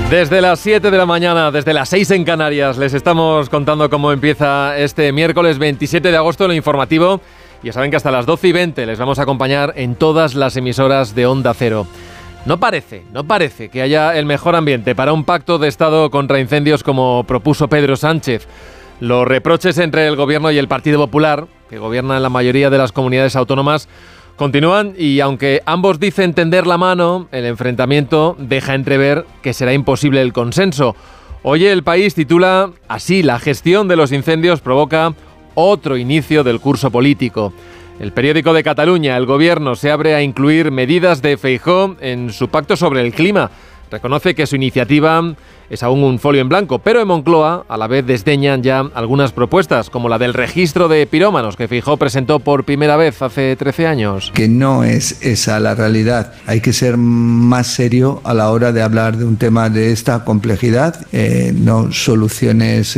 Desde las 7 de la mañana, desde las 6 en Canarias, les estamos contando cómo empieza este miércoles 27 de agosto lo informativo. Ya saben que hasta las 12:20 les vamos a acompañar en todas las emisoras de Onda Cero. No parece que haya el mejor ambiente para un pacto de Estado contra incendios como propuso Pedro Sánchez. Los reproches entre el Gobierno y el Partido Popular, que gobierna en la mayoría de las comunidades autónomas, continúan y aunque ambos dicen tender la mano, el enfrentamiento deja entrever que será imposible el consenso. Hoy El País titula así: la gestión de los incendios provoca otro inicio del curso político. El periódico de Cataluña, El Gobierno se abre a incluir medidas de Feijóo en su pacto sobre el clima. Reconoce que su iniciativa es aún un folio en blanco, pero en Moncloa a la vez desdeñan ya algunas propuestas, como la del registro de pirómanos que Feijóo presentó por primera vez hace 13 años. Que no es esa la realidad. Hay que ser más serio a la hora de hablar de un tema de esta complejidad, no soluciones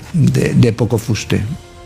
de poco fuste.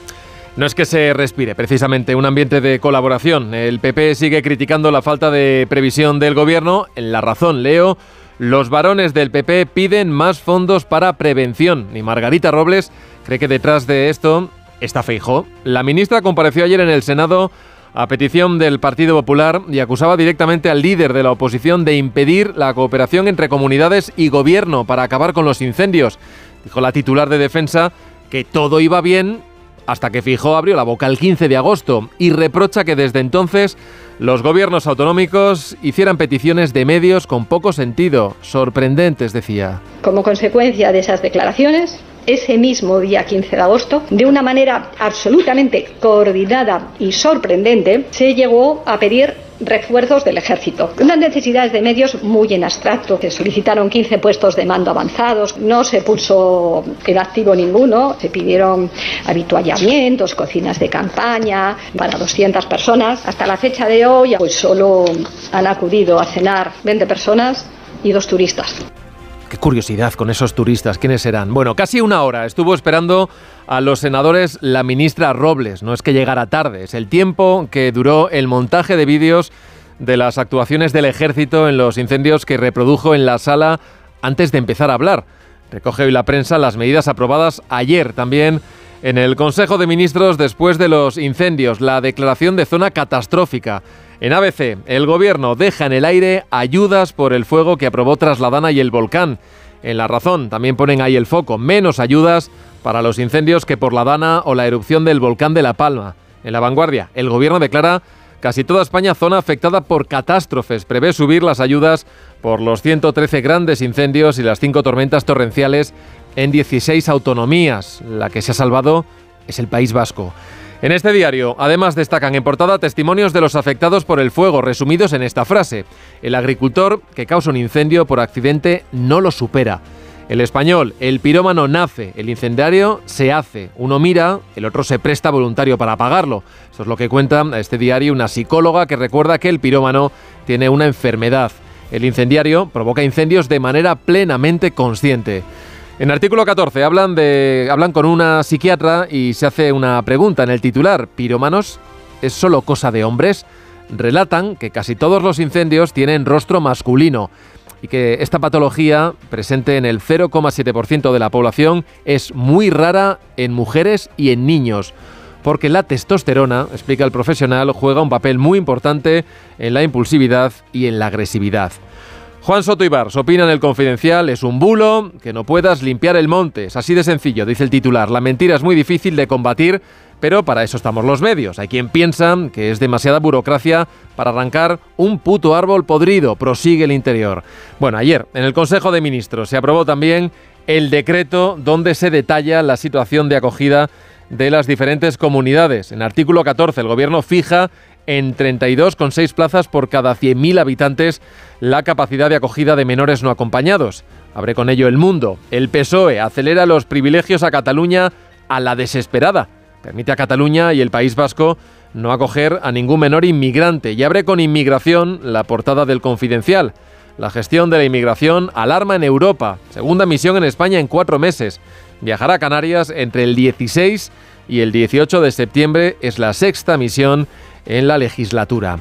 No es que se respire precisamente un ambiente de colaboración. El PP sigue criticando la falta de previsión del Gobierno. En La Razón leo: los varones del PP piden más fondos para prevención. Y Margarita Robles cree que detrás de esto está Feijóo. La ministra compareció ayer en el Senado a petición del Partido Popular y acusaba directamente al líder de la oposición de impedir la cooperación entre comunidades y Gobierno para acabar con los incendios. Dijo la titular de Defensa que todo iba bien hasta que Feijóo abrió la boca el 15 de agosto y reprocha que desde entonces los gobiernos autonómicos hicieran peticiones de medios con poco sentido, sorprendentes, decía. Como consecuencia de esas declaraciones, ese mismo día 15 de agosto, de una manera absolutamente coordinada y sorprendente, se llegó a pedir refuerzos del ejército. Unas necesidades de medios muy en abstracto. Se solicitaron 15 puestos de mando avanzados, no se puso en activo ninguno, se pidieron habituallamientos, cocinas de campaña para 200 personas. Hasta la fecha de hoy, pues solo han acudido a cenar 20 personas y 2 turistas. Qué curiosidad con esos turistas, ¿quiénes serán? Bueno, casi una hora estuvo esperando a los senadores la ministra Robles. No es que llegara tarde, es el tiempo que duró el montaje de vídeos de las actuaciones del ejército en los incendios que reprodujo en la sala antes de empezar a hablar. Recoge hoy la prensa las medidas aprobadas ayer también en el Consejo de Ministros después de los incendios, la declaración de zona catastrófica. En ABC, el Gobierno deja en el aire ayudas por el fuego que aprobó Trasladana y el volcán. En La Razón también ponen ahí el foco, menos ayudas para los incendios que por la Dana o la erupción del volcán de La Palma. En La Vanguardia, el Gobierno declara casi toda España zona afectada por catástrofes. Prevé subir las ayudas por los 113 grandes incendios y las 5 tormentas torrenciales en 16 autonomías. La que se ha salvado es el País Vasco. En este diario, además, destacan en portada testimonios de los afectados por el fuego, resumidos en esta frase: el agricultor que causa un incendio por accidente no lo supera. El Español: el pirómano nace, el incendiario se hace. Uno mira, el otro se presta voluntario para apagarlo. Eso es lo que cuenta a este diario una psicóloga que recuerda que el pirómano tiene una enfermedad. El incendiario provoca incendios de manera plenamente consciente. En artículo 14 hablan con una psiquiatra y se hace una pregunta en el titular: ¿pirómanos es solo cosa de hombres? Relatan que casi todos los incendios tienen rostro masculino y que esta patología, presente en el 0,7% de la población, es muy rara en mujeres y en niños, porque la testosterona, explica el profesional, juega un papel muy importante en la impulsividad y en la agresividad. Juan Soto Ibars opina en El Confidencial: es un bulo que no puedas limpiar el monte. Es así de sencillo, dice el titular. La mentira es muy difícil de combatir, pero para eso estamos los medios. Hay quien piensa que es demasiada burocracia para arrancar un puto árbol podrido, prosigue el Interior. Bueno, ayer en el Consejo de Ministros se aprobó también el decreto donde se detalla la situación de acogida de las diferentes comunidades. En artículo 14 el Gobierno fija en 32,6 plazas por cada 100.000 habitantes la capacidad de acogida de menores no acompañados. Abre con ello El Mundo. El PSOE acelera los privilegios a Cataluña a la desesperada. Permite a Cataluña y el País Vasco no acoger a ningún menor inmigrante. Y abre con Inmigración la portada del Confidencial. La gestión de la inmigración alarma en Europa. Segunda misión en España en 4 meses. Viajará a Canarias entre el 16 y el 18 de septiembre. Es la 6ª misión en la legislatura.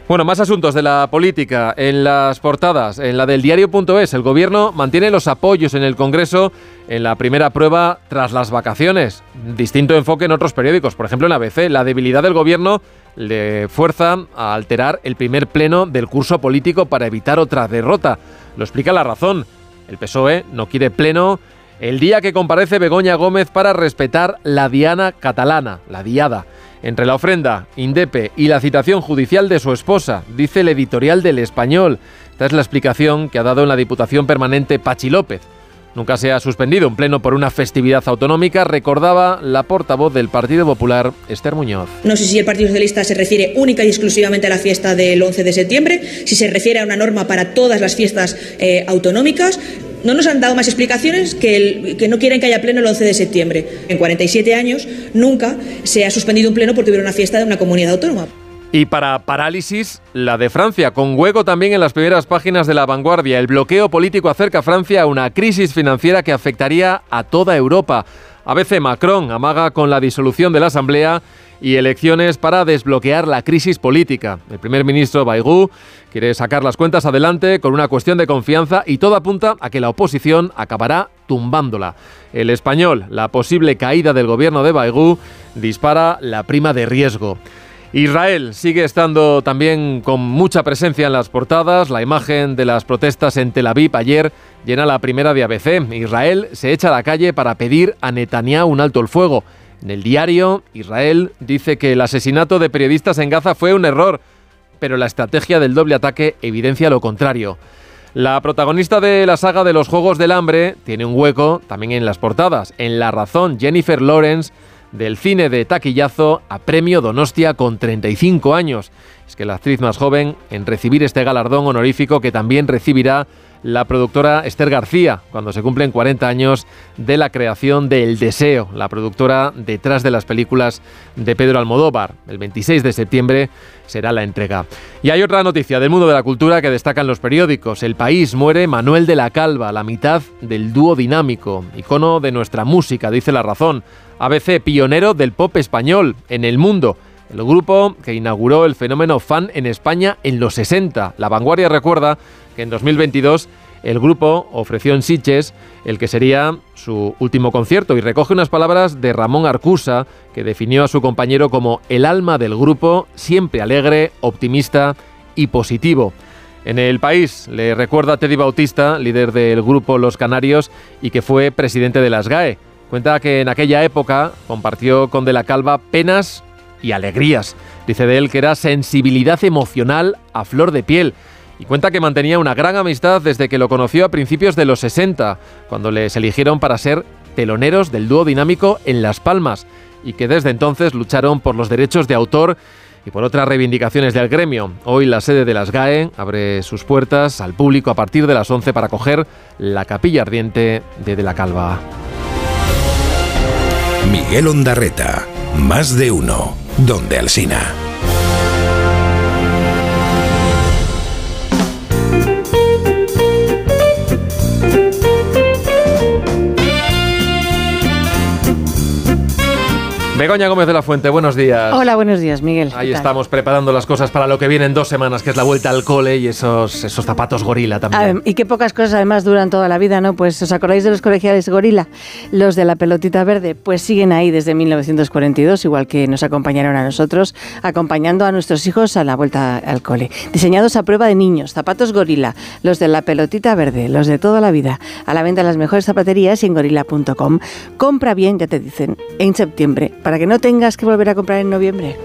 Bueno, más asuntos de la política en las portadas. En la del diario.es, el gobierno mantiene los apoyos en el Congreso en la primera prueba tras las vacaciones. Distinto enfoque en otros periódicos. Por ejemplo, en ABC, la debilidad del gobierno le fuerza a alterar el primer pleno del curso político para evitar otra derrota. Lo explica La Razón. El PSOE no quiere pleno el día que comparece Begoña Gómez para respetar la diana catalana, la diada. Entre la ofrenda, Indepe y la citación judicial de su esposa, dice el editorial del Español. Esta es la explicación que ha dado en la Diputación Permanente Pachi López. Nunca se ha suspendido un pleno por una festividad autonómica, recordaba la portavoz del Partido Popular, Esther Muñoz. No sé si el Partido Socialista se refiere única y exclusivamente a la fiesta del 11 de septiembre, si se refiere a una norma para todas las fiestas autonómicas. No nos han dado más explicaciones que no quieren que haya pleno el 11 de septiembre. En 47 años nunca se ha suspendido un pleno porque hubiera una fiesta de una comunidad autónoma. Y para parálisis, la de Francia, con hueco también en las primeras páginas de La Vanguardia. El bloqueo político acerca a Francia a una crisis financiera que afectaría a toda Europa. ABC, Macron amaga con la disolución de la Asamblea y elecciones para desbloquear la crisis política. El primer ministro Bayrou quiere sacar las cuentas adelante con una cuestión de confianza y todo apunta a que la oposición acabará tumbándola. El Español, la posible caída del gobierno de Bayrou dispara la prima de riesgo. Israel sigue estando también con mucha presencia en las portadas. La imagen de las protestas en Tel Aviv ayer llena la primera de ABC. Israel se echa a la calle para pedir a Netanyahu un alto el fuego. En el diario, Israel dice que el asesinato de periodistas en Gaza fue un error, pero la estrategia del doble ataque evidencia lo contrario. La protagonista de la saga de los Juegos del Hambre tiene un hueco también en las portadas. En La Razón, Jennifer Lawrence, del cine de taquillazo a premio Donostia con 35 años. Es que la actriz más joven en recibir este galardón honorífico que también recibirá la productora Esther García cuando se cumplen 40 años de la creación de El Deseo, la productora detrás de las películas de Pedro Almodóvar. El 26 de septiembre será la entrega. Y hay otra noticia del mundo de la cultura que destacan los periódicos. El País, muere Manuel de la Calva, la mitad del dúo dinámico, icono de nuestra música, dice La Razón. ABC, pionero del pop español en el mundo. El grupo que inauguró el fenómeno fan en España en los 60. La Vanguardia recuerda que en 2022 el grupo ofreció en Sitges el que sería su último concierto y recoge unas palabras de Ramón Arcusa, que definió a su compañero como el alma del grupo, siempre alegre, optimista y positivo. En El País le recuerda a Teddy Bautista, líder del grupo Los Canarios y que fue presidente de la SGAE. Cuenta que en aquella época compartió con De la Calva penas y alegrías. Dice de él que era sensibilidad emocional a flor de piel. Y cuenta que mantenía una gran amistad desde que lo conoció a principios de los 60, cuando les eligieron para ser teloneros del dúo dinámico en Las Palmas, y que desde entonces lucharon por los derechos de autor y por otras reivindicaciones del gremio. Hoy la sede de la SGAE abre sus puertas al público a partir de las 11 para acoger la capilla ardiente de la Calva. Miguel Ondarreta, Más de Uno, Donde Alsina. Begoña Gómez de la Fuente, buenos días. Hola, buenos días, Miguel. Ahí estamos preparando las cosas para lo que viene en 2 semanas, que es la vuelta al cole y esos zapatos gorila también. Y qué pocas cosas además duran toda la vida, ¿no? Pues ¿os acordáis de los colegiales gorila? Los de la pelotita verde, pues siguen ahí desde 1942, igual que nos acompañaron a nosotros, acompañando a nuestros hijos a la vuelta al cole. Diseñados a prueba de niños, zapatos gorila, los de la pelotita verde, los de toda la vida. A la venta en las mejores zapaterías y en gorila.com. Compra bien, ya te dicen, en septiembre, para que no tengas que volver a comprar en noviembre.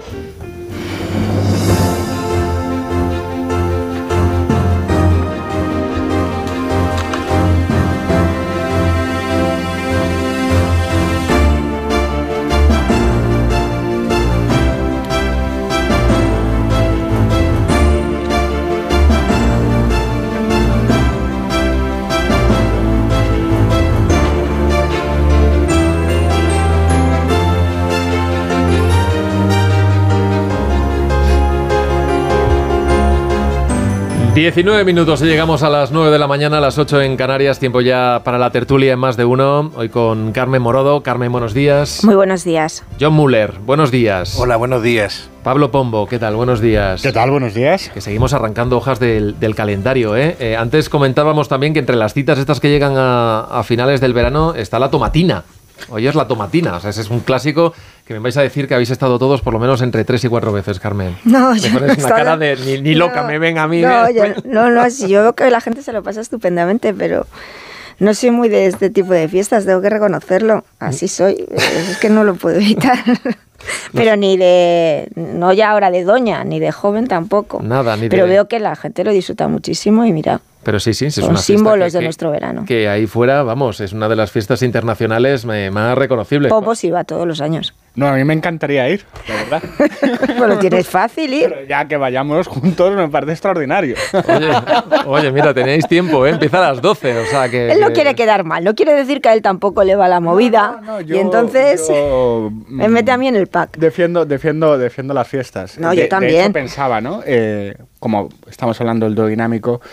19 minutos y llegamos a las 9 de la mañana, a las 8 en Canarias, tiempo ya para la tertulia en Más de Uno, hoy con Carmen Morodo. Carmen, buenos días. Muy buenos días. John Muller, buenos días. Hola, buenos días. Pablo Pombo, ¿qué tal? Buenos días. ¿Qué tal? Buenos días. Que seguimos arrancando hojas del calendario, ¿eh? Antes comentábamos también que entre las citas estas que llegan a finales del verano está la tomatina. Hoy es la tomatina, o sea, ese es un clásico que me vais a decir que habéis estado todos por lo menos entre 3 y 4 veces, Carmen. No, me yo pones no una cara de ni loca, me ven a mí. No, sí, yo veo que la gente se lo pasa estupendamente, pero no soy muy de este tipo de fiestas, tengo que reconocerlo, así soy, es que no lo puedo evitar. Pero no ya ahora de doña, ni de joven tampoco. Nada, ni pero de... veo que la gente lo disfruta muchísimo y mira. Pero sí, es son una símbolos de nuestro verano. Que ahí fuera, vamos, es una de las fiestas internacionales más reconocibles. Pombo sí va todos los años. No, a mí me encantaría ir, la verdad. Pues lo tienes fácil ir. Pero ya que vayamos juntos me parece extraordinario. Oye, mira, tenéis tiempo, ¿eh? Empieza a las 12, o sea que... Él no quiere quedar mal, no quiere decir que a él tampoco le va la movida. Y entonces me mete a mí en el pack. Defiendo las fiestas. No, yo también. De hecho pensaba, ¿no? Como estamos hablando del dúo dinámico,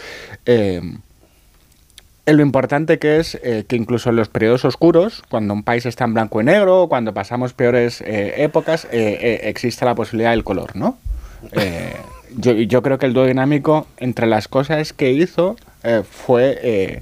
lo importante que es que incluso en los periodos oscuros, cuando un país está en blanco y negro, cuando pasamos peores épocas, existe la posibilidad del color, ¿no? Yo creo que el dúo dinámico, entre las cosas que hizo, fue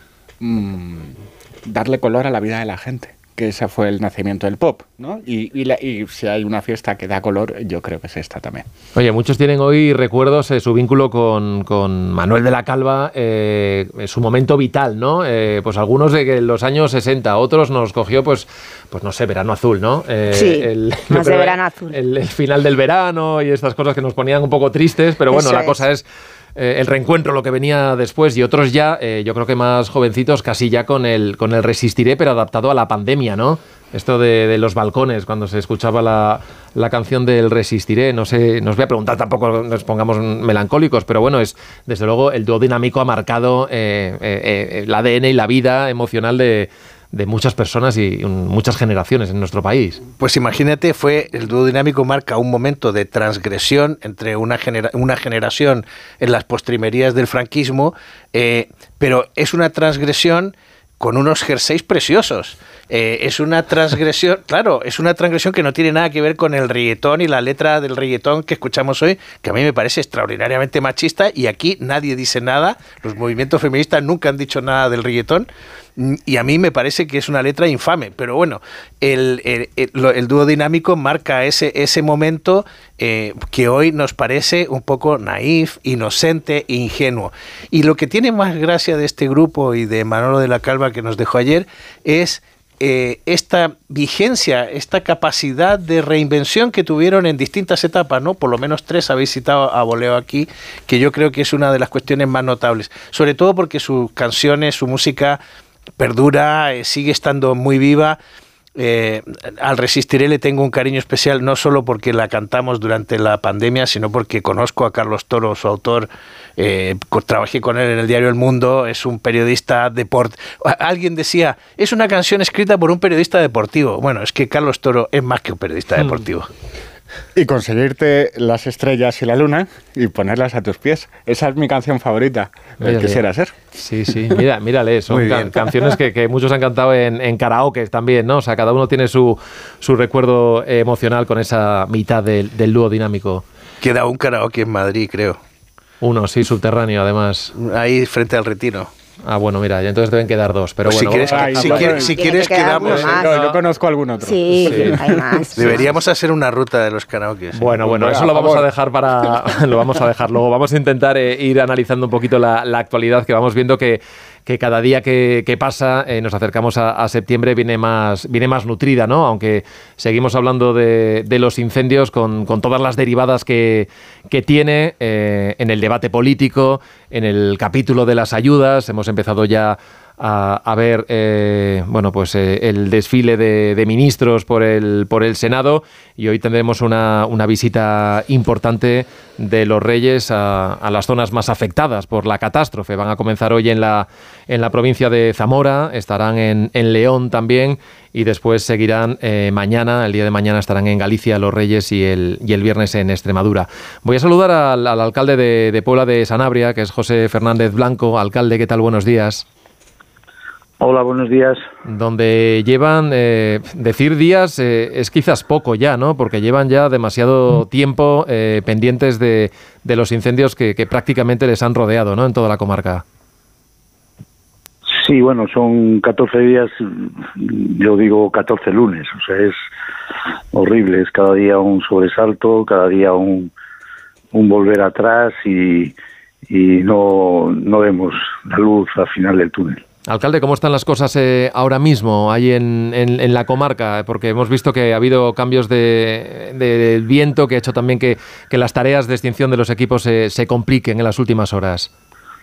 darle color a la vida de la gente, que ese fue el nacimiento del pop, ¿no? Y si hay una fiesta que da color, yo creo que es esta también. Oye, muchos tienen hoy recuerdos, su vínculo con Manuel de la Calva, su momento vital, ¿no? Pues algunos de los años 60, otros nos cogió, pues no sé, Verano Azul, ¿no? Sí, más de Verano Azul. El final del verano y estas cosas que nos ponían un poco tristes, pero bueno, la cosa es... el reencuentro, lo que venía después, y otros ya, yo creo que más jovencitos, casi ya con el Resistiré, pero adaptado a la pandemia, ¿no? Esto de los balcones, cuando se escuchaba la canción del Resistiré, no sé, no os voy a preguntar, tampoco nos pongamos melancólicos, pero bueno, es desde luego el dúo dinámico ha marcado el ADN y la vida emocional de muchas personas y muchas generaciones en nuestro país. Pues imagínate, el dúo dinámico marca un momento de transgresión entre una generación en las postrimerías del franquismo, pero es una transgresión con unos jerseys preciosos. Es una transgresión, claro, es una transgresión que no tiene nada que ver con el reggaetón y la letra del reggaetón que escuchamos hoy, que a mí me parece extraordinariamente machista, y aquí nadie dice nada, los movimientos feministas nunca han dicho nada del reggaetón, y a mí me parece que es una letra infame, pero bueno, el dúo dinámico marca ese momento que hoy nos parece un poco naif, inocente, ingenuo. Y lo que tiene más gracia de este grupo y de Manolo de la Calva que nos dejó ayer es esta vigencia, esta capacidad de reinvención que tuvieron en distintas etapas, ¿no? Por lo menos 3 habéis citado a voleo aquí, que yo creo que es una de las cuestiones más notables, sobre todo porque sus canciones, su música perdura, sigue estando muy viva. Al Resistiré le tengo un cariño especial, no solo porque la cantamos durante la pandemia, sino porque conozco a Carlos Toro, su autor. Trabajé con él en el diario El Mundo, es un periodista deportivo. Alguien decía, es una canción escrita por un periodista deportivo. Bueno, es que Carlos Toro es más que un periodista deportivo. Y conseguirte las estrellas y la luna y ponerlas a tus pies. Esa es mi canción favorita. Quisiera ser. Sí, mírale, son canciones que muchos han cantado en karaoke también, ¿no? O sea, cada uno tiene su recuerdo emocional con esa mitad del dúo dinámico. Queda un karaoke en Madrid, creo. Uno, sí, subterráneo, además. Ahí frente al Retiro. Ah, bueno, mira, ya entonces deben quedar 2. Pero pues bueno, si quieres quedamos. Yo conozco algún otro. Sí, hay más. Deberíamos hacer una ruta de los karaokes. Bueno, eso lo vamos a dejar lo vamos a dejar luego. Vamos a intentar ir analizando un poquito la actualidad, que vamos viendo que cada día que pasa nos acercamos a septiembre, viene más nutrida, ¿no? Aunque seguimos hablando de los incendios con todas las derivadas que tiene en el debate político, en el capítulo de las ayudas. Hemos empezado ya a ver el desfile de ministros por el Senado, y hoy tendremos una visita importante de los Reyes a las zonas más afectadas por la catástrofe. Van a comenzar hoy en la provincia de Zamora, estarán en León también, y después seguirán mañana, el día de mañana estarán en Galicia los Reyes y el viernes en Extremadura. Voy a saludar al alcalde de Puebla de Sanabria, que es José Fernández Blanco. Alcalde, ¿qué tal? Buenos días. Hola, buenos días. Donde llevan, decir días es quizás poco ya, ¿no? Porque llevan ya demasiado tiempo pendientes de los incendios que prácticamente les han rodeado, ¿no? En toda la comarca. Sí, bueno, son 14 días, yo digo 14 lunes, o sea, es horrible, es cada día un sobresalto, cada día un volver atrás y no vemos la luz al final del túnel. Alcalde, ¿cómo están las cosas ahora mismo ahí en la comarca? Porque hemos visto que ha habido cambios del viento que ha hecho también que las tareas de extinción de los equipos se compliquen en las últimas horas.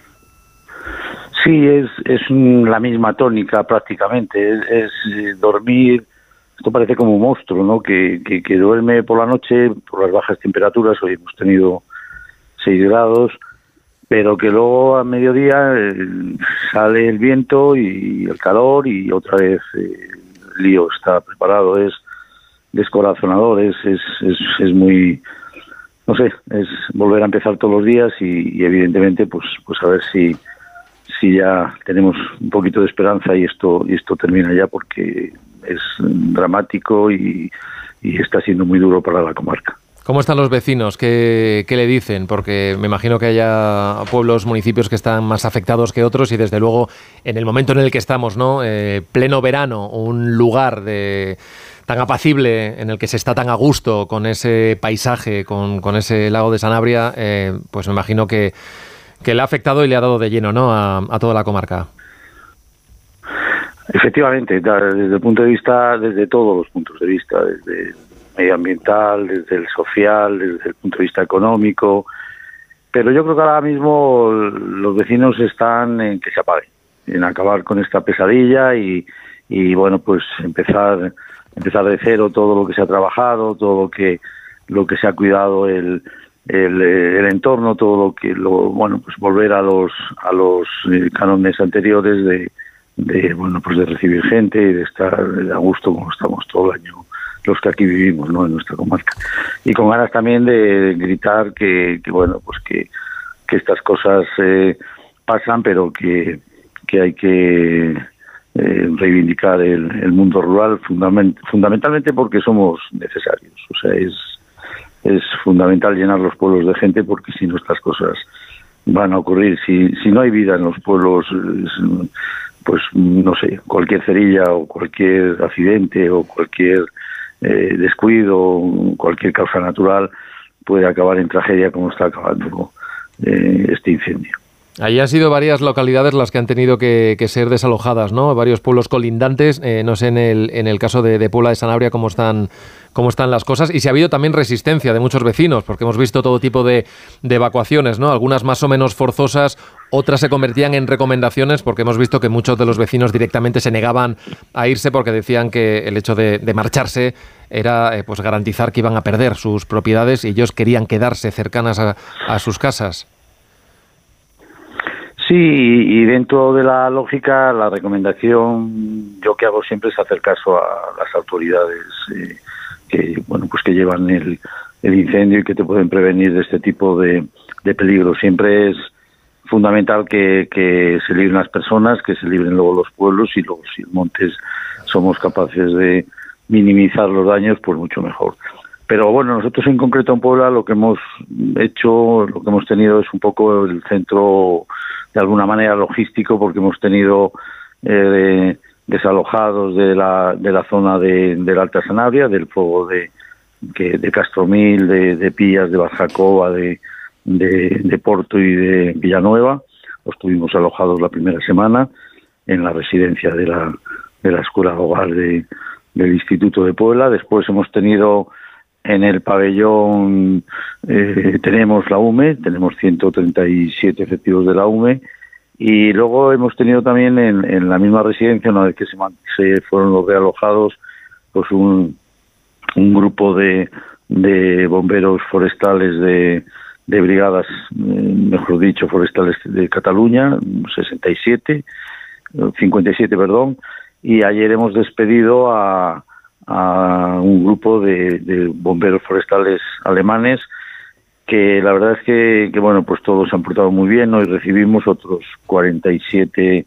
Sí, es la misma tónica prácticamente, es dormir, esto parece como un monstruo, ¿no? Que duerme por la noche por las bajas temperaturas, hoy hemos tenido 6 grados, pero que luego a mediodía sale el viento y el calor y otra vez el lío está preparado. Es descorazonador, es muy, no sé, es volver a empezar todos los días y evidentemente pues a ver si ya tenemos un poquito de esperanza y esto termina ya, porque es dramático y está siendo muy duro para la comarca. ¿Cómo están los vecinos? ¿Qué le dicen? Porque me imagino que haya pueblos, municipios que están más afectados que otros y desde luego en el momento en el que estamos, ¿no? Pleno verano, un lugar tan apacible en el que se está tan a gusto con ese paisaje, con ese lago de Sanabria, pues me imagino que le ha afectado y le ha dado de lleno, ¿no? a toda la comarca. Efectivamente, desde el punto de vista, desde todos los puntos de vista, desde medioambiental, desde el social, desde el punto de vista económico, pero yo creo que ahora mismo los vecinos están en que se apague, en acabar con esta pesadilla y bueno, pues empezar de cero todo lo que se ha trabajado, todo lo que se ha cuidado el entorno, todo bueno, pues volver a los cánones anteriores de recibir gente y de estar a gusto como estamos todo el año los que aquí vivimos, ¿no? En nuestra comarca, y con ganas también de gritar que estas cosas pasan, pero que hay que reivindicar el mundo rural fundamentalmente porque somos necesarios. O sea, es fundamental llenar los pueblos de gente, porque si no estas cosas van a ocurrir. Si no hay vida en los pueblos, pues no sé, cualquier cerilla o cualquier accidente o cualquier descuido, cualquier causa natural puede acabar en tragedia, como está acabando este incendio. Allí han sido varias localidades las que han tenido que ser desalojadas, ¿no? Varios pueblos colindantes. No sé en el caso de Puebla de Sanabria cómo están las cosas, y si ha habido también resistencia de muchos vecinos, porque hemos visto todo tipo de evacuaciones, ¿no? Algunas más o menos forzosas, otras se convertían en recomendaciones, porque hemos visto que muchos de los vecinos directamente se negaban a irse porque decían que el hecho de marcharse era pues garantizar que iban a perder sus propiedades y ellos querían quedarse cercanas a sus casas. Sí, y dentro de la lógica, la recomendación yo que hago siempre es hacer caso a las autoridades que llevan el incendio y que te pueden prevenir de este tipo de peligros. Siempre es fundamental que se libren las personas, que se libren luego los pueblos, y luego si en montes somos capaces de minimizar los daños, pues mucho mejor. Pero bueno, nosotros en concreto en Puebla lo que hemos hecho, lo que hemos tenido es un poco el centro de alguna manera logístico, porque hemos tenido desalojados de la zona de la Alta Sanabria, del fuego de Castromil, de Pillas, de Barjacoa, de Porto y de Villanueva. Los tuvimos alojados la primera semana en la residencia de la Escuela Hogar del Instituto de Puebla. Después hemos tenido en el pabellón, tenemos la UME, tenemos 137 efectivos de la UME, Y luego hemos tenido también en la misma residencia, una vez que se fueron los realojados, pues un grupo de bomberos forestales de brigadas, mejor dicho, forestales de Cataluña, 57, y ayer hemos despedido a un grupo de bomberos forestales alemanes, que la verdad es que bueno, pues todos se han portado muy bien. Hoy recibimos otros 47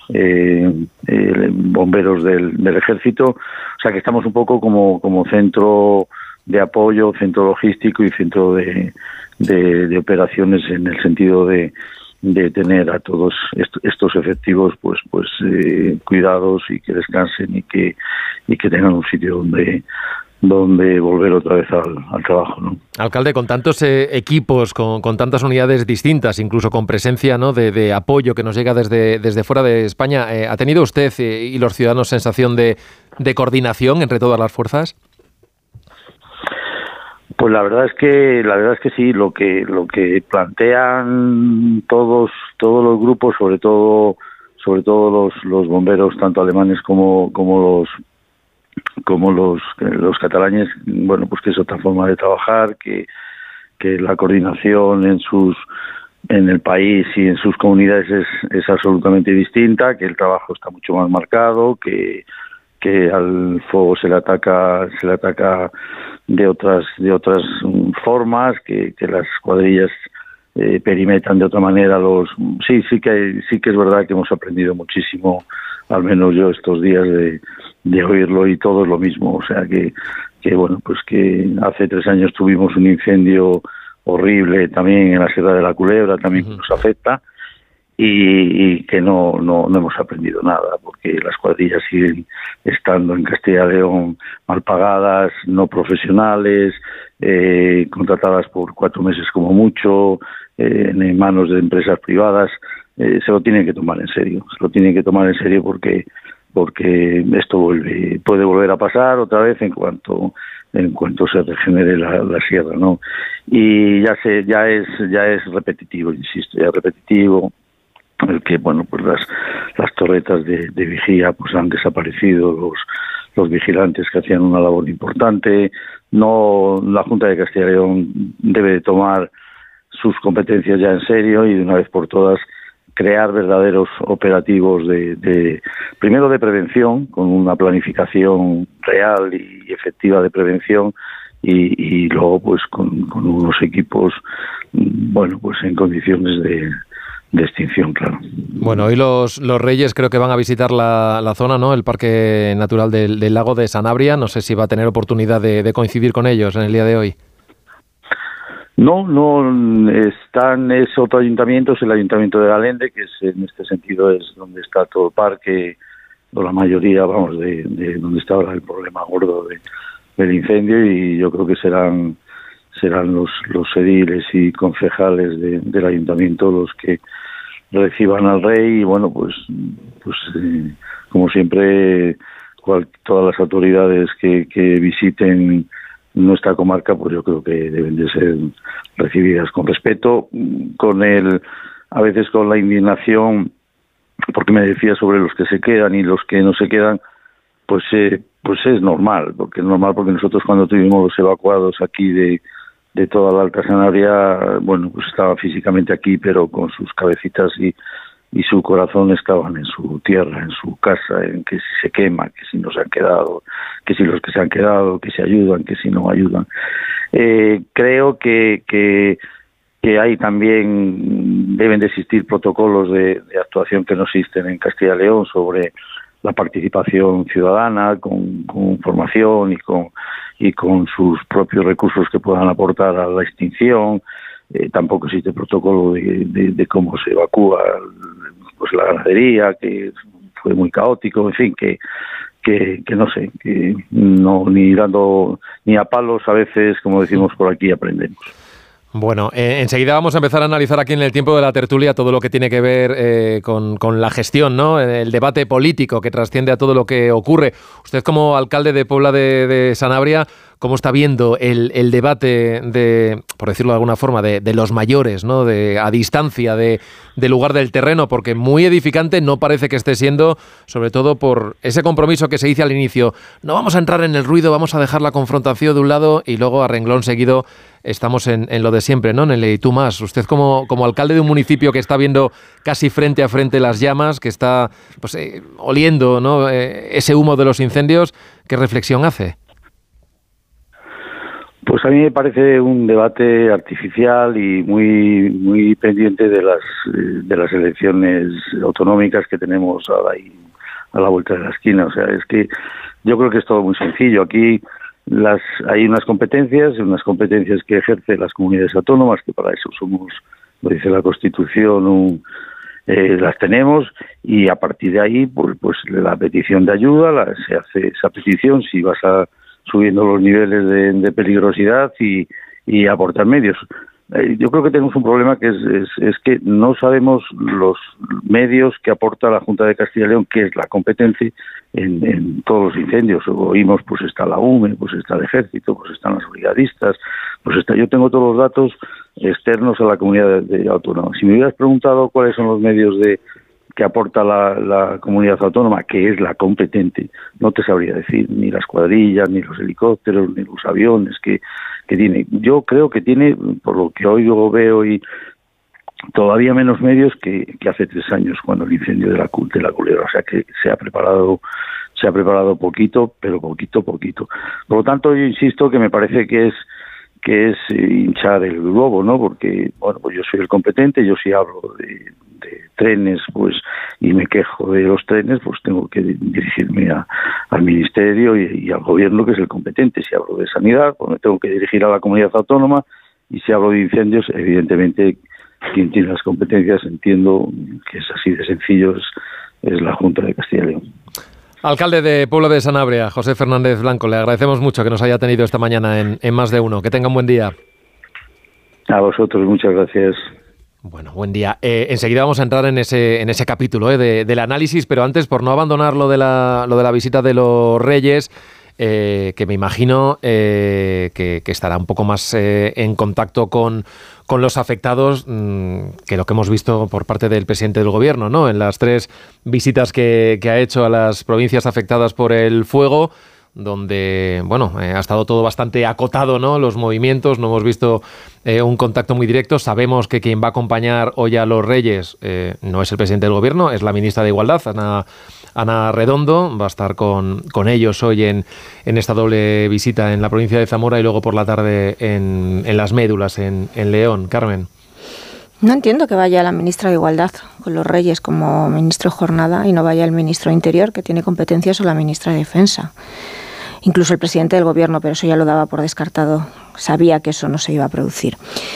bomberos del ejército, o sea que estamos un poco como centro de apoyo, centro logístico y centro de operaciones, en el sentido de tener a todos estos efectivos pues cuidados y que descansen y que tengan un sitio donde volver otra vez al trabajo, ¿no? Alcalde, con tantos equipos, con tantas unidades distintas, incluso con presencia, ¿no?, de apoyo que nos llega desde fuera de España, ¿ha tenido usted y los ciudadanos sensación de coordinación entre todas las fuerzas? Pues la verdad es que sí. Lo que plantean todos los grupos, sobre todo los bomberos, tanto alemanes como los catalanes, bueno, pues que es otra forma de trabajar, que la coordinación en el país y en sus comunidades es absolutamente distinta, que el trabajo está mucho más marcado, que al fuego se le ataca de otras formas, que las cuadrillas perimetran de otra manera sí que es verdad que hemos aprendido muchísimo, al menos yo estos días, de oírlo, y todo es lo mismo. O sea que bueno, pues que hace 3 años tuvimos un incendio horrible también en la Sierra de la Culebra, también que nos afecta, y que no hemos aprendido nada, porque las cuadrillas siguen estando en Castilla y León mal pagadas, no profesionales, contratadas por 4 meses como mucho, en manos de empresas privadas. Se lo tienen que tomar en serio, porque esto puede volver a pasar otra vez en cuanto se regenere la sierra, ¿no? Y ya es repetitivo, insisto, el que, bueno, pues las torretas de vigía pues han desaparecido, los vigilantes que hacían una labor importante. La Junta de Castilla y León debe de tomar sus competencias ya en serio y de una vez por todas crear verdaderos operativos primero de prevención, con una planificación real y efectiva de prevención, y luego pues con unos equipos, bueno, pues en condiciones de extinción, claro. Bueno, hoy los Reyes creo que van a visitar la zona, ¿no?, el Parque Natural del Lago de Sanabria. No sé si va a tener oportunidad de coincidir con ellos en el día de hoy. No, es otro ayuntamiento, es el Ayuntamiento de Galende, que en este sentido es donde está todo el parque, o la mayoría, vamos, de donde está ahora el problema gordo del incendio, y yo creo que serán los ediles y concejales del ayuntamiento los que reciban al rey. Y bueno, pues como siempre, todas las autoridades que visiten nuestra comarca, pues yo creo que deben de ser recibidas con respeto, a veces con la indignación, porque me decía sobre los que se quedan y los que no se quedan, pues es normal, porque nosotros cuando tuvimos los evacuados aquí de toda la Alta Sanabria, bueno, pues estaban físicamente aquí, pero con sus cabecitas y su corazón estaban en su tierra, en su casa, en que si se quema, que si no se han quedado, que si los que se han quedado, que si ayudan, que si no ayudan. Creo que hay también, deben de existir protocolos de actuación que no existen en Castilla y León sobre la participación ciudadana, con formación y con sus propios recursos que puedan aportar a la extinción. Tampoco existe protocolo de cómo se evacúa pues la ganadería, que fue muy caótico, en fin, que no sé, que no ni dando ni a palos a veces, como decimos por aquí, aprendemos. Bueno, enseguida vamos a empezar a analizar aquí en el tiempo de la tertulia todo lo que tiene que ver con la gestión, ¿no?, el debate político que trasciende a todo lo que ocurre. Usted, como alcalde de Puebla de Sanabria, cómo está viendo el debate de, por decirlo de alguna forma, de los mayores, ¿no? A distancia del lugar del terreno, porque muy edificante no parece que esté siendo, sobre todo por ese compromiso que se dice al inicio. No vamos a entrar en el ruido, vamos a dejar la confrontación de un lado y luego a renglón seguido estamos en lo de siempre, ¿no? En el y tú más. Usted como alcalde de un municipio que está viendo casi frente a frente las llamas, que está pues, oliendo, ¿no? Ese humo de los incendios, ¿qué reflexión hace? Pues a mí me parece un debate artificial y muy pendiente de las elecciones autonómicas que tenemos ahora ahí a la vuelta de la esquina. O sea, es que yo creo que es todo muy sencillo. Aquí hay unas competencias que ejercen las comunidades autónomas, que para eso somos, lo dice la Constitución, las tenemos, y a partir de ahí pues la petición de ayuda, se hace esa petición si vas subiendo los niveles de peligrosidad y aportar medios. Yo creo que tenemos un problema que es que no sabemos los medios que aporta la Junta de Castilla y León, que es la competente en todos los incendios. Oímos, pues está la UME, pues está el Ejército, pues están las brigadistas, yo tengo todos los datos externos a la comunidad autónoma. Si me hubieras preguntado cuáles son los medios que aporta la comunidad autónoma, que es la competente, no te sabría decir ni las cuadrillas, ni los helicópteros, ni los aviones que tiene. Yo creo que tiene, por lo que hoy veo, y todavía menos medios que hace 3 años, cuando el incendio de la Culebra. O sea que se ha preparado poquito, pero poquito. Por lo tanto, yo insisto que me parece que es hinchar el globo, ¿no? Porque, bueno, pues yo soy el competente, yo sí hablo de trenes, pues, y me quejo de los trenes, pues tengo que dirigirme al Ministerio y al Gobierno, que es el competente. Si hablo de sanidad, pues me tengo que dirigir a la comunidad autónoma, y si hablo de incendios, evidentemente, quien tiene las competencias, entiendo que es así de sencillo, es la Junta de Castilla y León. Alcalde de Pueblo de Sanabria, José Fernández Blanco, le agradecemos mucho que nos haya tenido esta mañana en Más de Uno. Que tenga un buen día. A vosotros, muchas gracias. Bueno, buen día. Enseguida vamos a entrar en ese capítulo del análisis, pero antes, por no abandonar lo de la visita de los Reyes, que me imagino que estará un poco más en contacto con los afectados que lo que hemos visto por parte del presidente del Gobierno, ¿no? En las 3 visitas que ha hecho a las provincias afectadas por el fuego, donde, bueno, ha estado todo bastante acotado, ¿no? Los movimientos, no hemos visto un contacto muy directo. Sabemos que quien va a acompañar hoy a los Reyes no es el presidente del Gobierno, es la ministra de Igualdad, Ana Redondo. Va a estar con ellos hoy en esta doble visita en la provincia de Zamora y luego por la tarde en Las Médulas, en León. Carmen. No entiendo que vaya la ministra de Igualdad con los Reyes como ministro de Jornada y no vaya el ministro de Interior, que tiene competencias, o la ministra de Defensa. Incluso el presidente del Gobierno, pero eso ya lo daba por descartado. Sabía que eso no se iba a producir.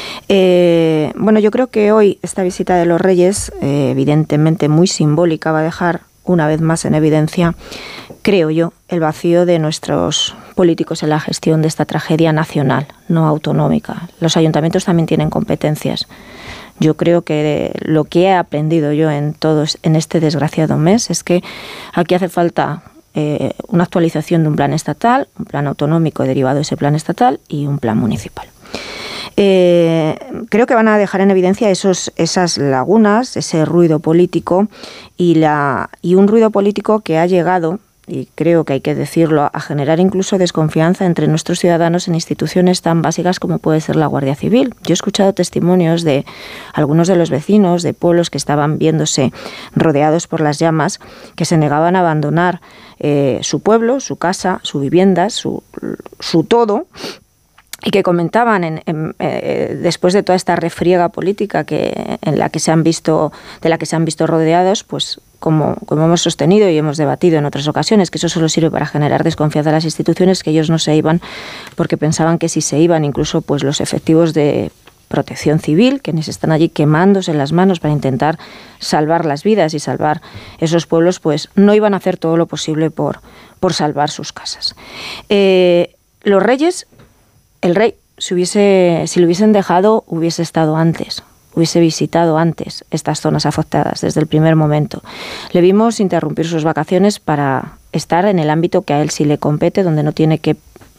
Bueno, yo creo que hoy esta visita de los Reyes, evidentemente muy simbólica, va a dejar una vez más en evidencia, creo yo, el vacío de nuestros políticos en la gestión de esta tragedia nacional, no autonómica. Los ayuntamientos también tienen competencias. Yo creo que lo que he aprendido yo en este desgraciado mes es que aquí hace falta una actualización de un plan estatal, un plan autonómico derivado de ese plan estatal y un plan municipal. Creo que van a dejar en evidencia esas lagunas, ese ruido político y un ruido político que ha llegado, y creo que hay que decirlo, a generar incluso desconfianza entre nuestros ciudadanos en instituciones tan básicas como puede ser la Guardia Civil. Yo he escuchado testimonios de algunos de los vecinos de pueblos que estaban viéndose rodeados por las llamas, que se negaban a abandonar su pueblo, su casa, su vivienda, su todo, y que comentaban después de toda esta refriega política de la que se han visto rodeados, pues como hemos sostenido y hemos debatido en otras ocasiones, que eso solo sirve para generar desconfianza a las instituciones, que ellos no se iban porque pensaban que si se iban, incluso pues los efectivos de Protección Civil, quienes están allí quemándose las manos para intentar salvar las vidas y salvar esos pueblos, pues no iban a hacer todo lo posible por salvar sus casas. Los Reyes, el rey, si lo hubiesen dejado, hubiese estado antes, hubiese visitado antes estas zonas afectadas desde el primer momento. Le vimos interrumpir sus vacaciones para estar en el ámbito que a él sí le compete, donde no tiene que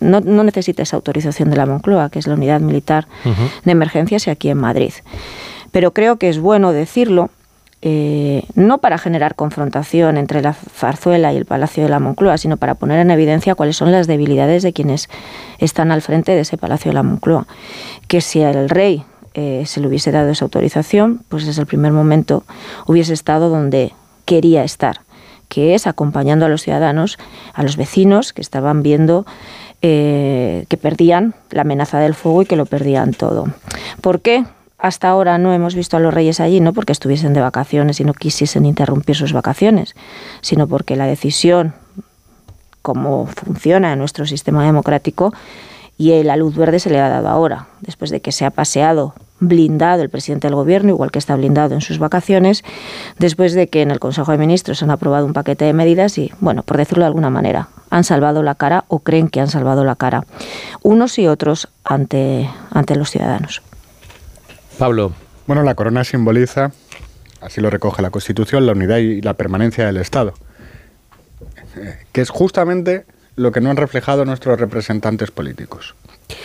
no necesita esa autorización de la Moncloa, que es la unidad militar de emergencias, y aquí en Madrid. Pero creo que es bueno decirlo, no para generar confrontación entre la Zarzuela y el Palacio de la Moncloa, sino para poner en evidencia cuáles son las debilidades de quienes están al frente de ese Palacio de la Moncloa. Que si al rey se le hubiese dado esa autorización, pues desde el primer momento hubiese estado donde quería estar, que es acompañando a los ciudadanos, a los vecinos que estaban viendo que perdían la amenaza del fuego y que lo perdían todo. ¿Por qué? Hasta ahora no hemos visto a los reyes allí, no porque estuviesen de vacaciones y no quisiesen interrumpir sus vacaciones, sino porque la decisión, como funciona en nuestro sistema democrático, y la luz verde se le ha dado ahora, después de que se ha paseado blindado el presidente del gobierno, igual que está blindado en sus vacaciones, después de que en el Consejo de Ministros han aprobado un paquete de medidas y, bueno, por decirlo de alguna manera, han salvado la cara o creen que han salvado la cara, unos y otros ante los ciudadanos. Pablo. Bueno, la corona simboliza, así lo recoge la Constitución, la unidad y la permanencia del Estado, que es justamente lo que no han reflejado nuestros representantes políticos.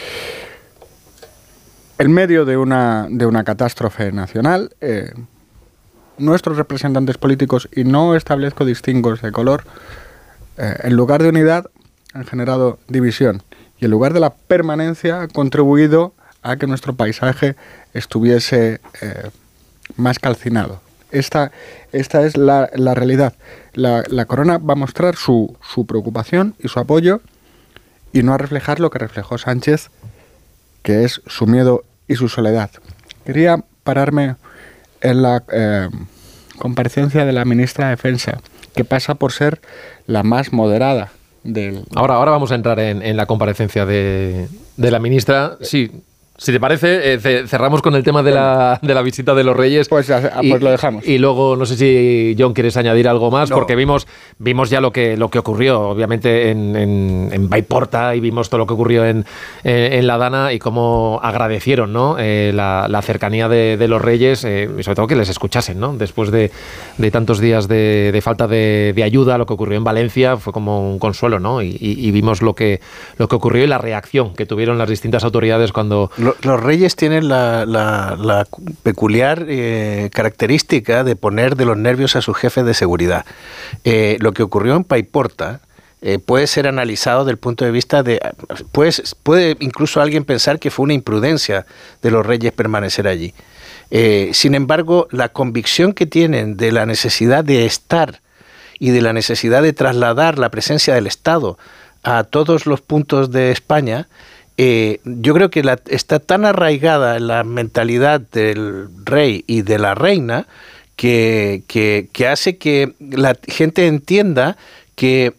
En medio de una catástrofe nacional, nuestros representantes políticos, y no establezco distingos de color, en lugar de unidad han generado división, y en lugar de la permanencia ha contribuido a que nuestro paisaje estuviese más calcinado. Esta es la realidad. La corona va a mostrar su preocupación y su apoyo y no a reflejar lo que reflejó Sánchez, que es su miedo y su soledad. Quería pararme en la comparecencia de la ministra de Defensa, que pasa por ser la más moderada del... Ahora vamos a entrar en la comparecencia de la ministra. Sí. Si te parece, cerramos con el tema de la visita de los Reyes. Pues lo dejamos. Y luego, no sé si, John, quieres añadir algo más, porque vimos ya lo que ocurrió, obviamente, en Paiporta, y vimos todo lo que ocurrió en La Dana y cómo agradecieron, ¿no? La cercanía de los Reyes, y sobre todo que les escuchasen, ¿no? Después de tantos días de falta de ayuda, lo que ocurrió en Valencia fue como un consuelo, ¿no? Y vimos lo que ocurrió y la reacción que tuvieron las distintas autoridades cuando... Los reyes tienen la peculiar característica de poner de los nervios a sus jefes de seguridad. Lo que ocurrió en Paiporta puede ser analizado desde el punto de vista de... Puede incluso alguien pensar que fue una imprudencia de los reyes permanecer allí. Sin embargo, la convicción que tienen de la necesidad de estar y de la necesidad de trasladar la presencia del Estado a todos los puntos de España... yo creo que está tan arraigada en la mentalidad del rey y de la reina que hace que la gente entienda que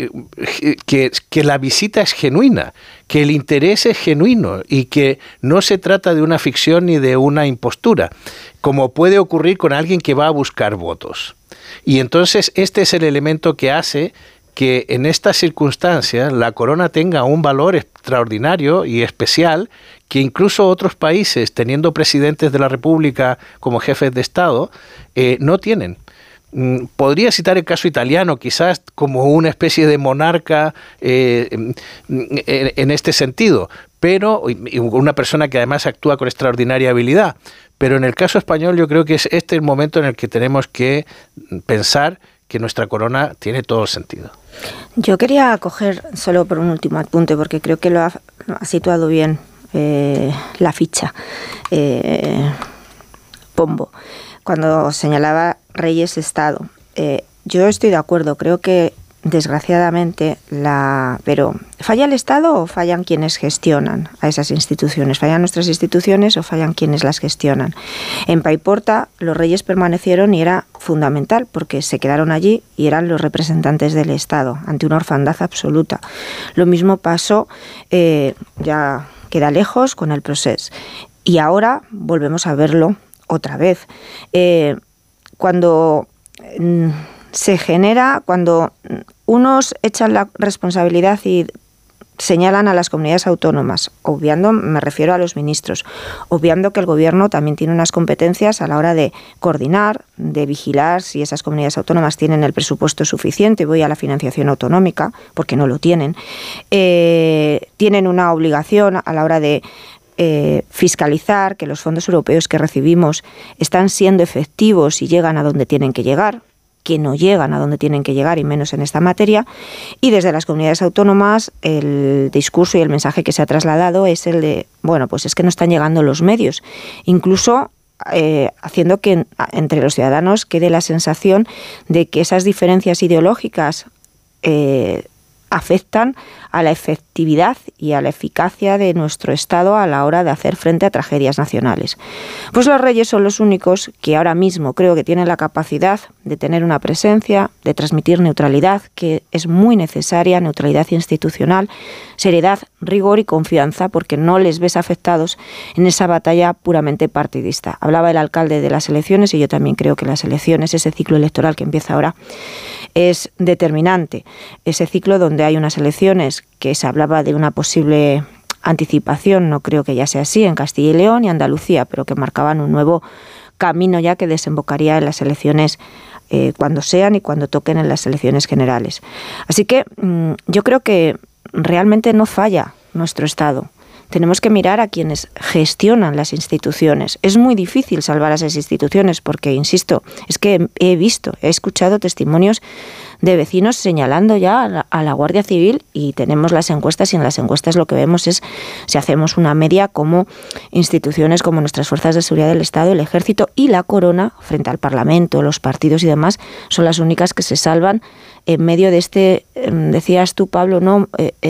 la visita es genuina, que el interés es genuino y que no se trata de una ficción ni de una impostura, como puede ocurrir con alguien que va a buscar votos. Y entonces este es el elemento que hace que en estas circunstancias la corona tenga un valor extraordinario y especial que incluso otros países, teniendo presidentes de la República como jefes de Estado, no tienen. Podría citar el caso italiano, quizás como una especie de monarca en este sentido, pero una persona que además actúa con extraordinaria habilidad. Pero en el caso español yo creo que es el momento en el que tenemos que pensar que nuestra corona tiene todo el sentido. Yo quería coger, solo por un último apunte, porque creo que lo ha situado bien la ficha, Pombo, cuando señalaba Reyes-Estado. Yo estoy de acuerdo, creo que desgraciadamente, pero ¿falla el Estado o fallan quienes gestionan a esas instituciones? ¿Fallan nuestras instituciones o fallan quienes las gestionan? En Paiporta los reyes permanecieron y era fundamental porque se quedaron allí y eran los representantes del Estado ante una orfandad absoluta. Lo mismo pasó, ya queda lejos, con el Procés. Y ahora volvemos a verlo otra vez. Cuando se genera, cuando unos echan la responsabilidad y señalan a las comunidades autónomas, obviando, me refiero a los ministros, obviando que el gobierno también tiene unas competencias a la hora de coordinar, de vigilar si esas comunidades autónomas tienen el presupuesto suficiente, voy a la financiación autonómica, porque no lo tienen, tienen una obligación a la hora de fiscalizar que los fondos europeos que recibimos están siendo efectivos y llegan a donde tienen que llegar, que no llegan a donde tienen que llegar, y menos en esta materia. Y desde las comunidades autónomas el discurso y el mensaje que se ha trasladado es el de, bueno, pues es que no están llegando los medios, incluso haciendo que entre los ciudadanos quede la sensación de que esas diferencias ideológicas afectan a la efectividad y a la eficacia de nuestro Estado a la hora de hacer frente a tragedias nacionales. Pues los reyes son los únicos que ahora mismo creo que tienen la capacidad de tener una presencia, de transmitir neutralidad, que es muy necesaria, neutralidad institucional, seriedad, rigor y confianza, porque no les ves afectados en esa batalla puramente partidista. Hablaba el alcalde de las elecciones y yo también creo que las elecciones, ese ciclo electoral que empieza ahora, es determinante. Ese ciclo donde hay unas elecciones que se hablaba de una posible anticipación, no creo que ya sea así, en Castilla y León y Andalucía, pero que marcaban un nuevo camino ya que desembocaría en las elecciones cuando sean y cuando toquen en las elecciones generales. Así que yo creo que realmente no falla nuestro Estado. Tenemos que mirar a quienes gestionan las instituciones. Es muy difícil salvar a esas instituciones porque, insisto, es que he escuchado testimonios de vecinos señalando ya a la Guardia Civil, y tenemos las encuestas, y en las encuestas lo que vemos es, si hacemos una media, como instituciones como nuestras fuerzas de seguridad del Estado, el Ejército y la Corona, frente al Parlamento, los partidos y demás, son las únicas que se salvan en medio de este, decías tú, Pablo, ¿no?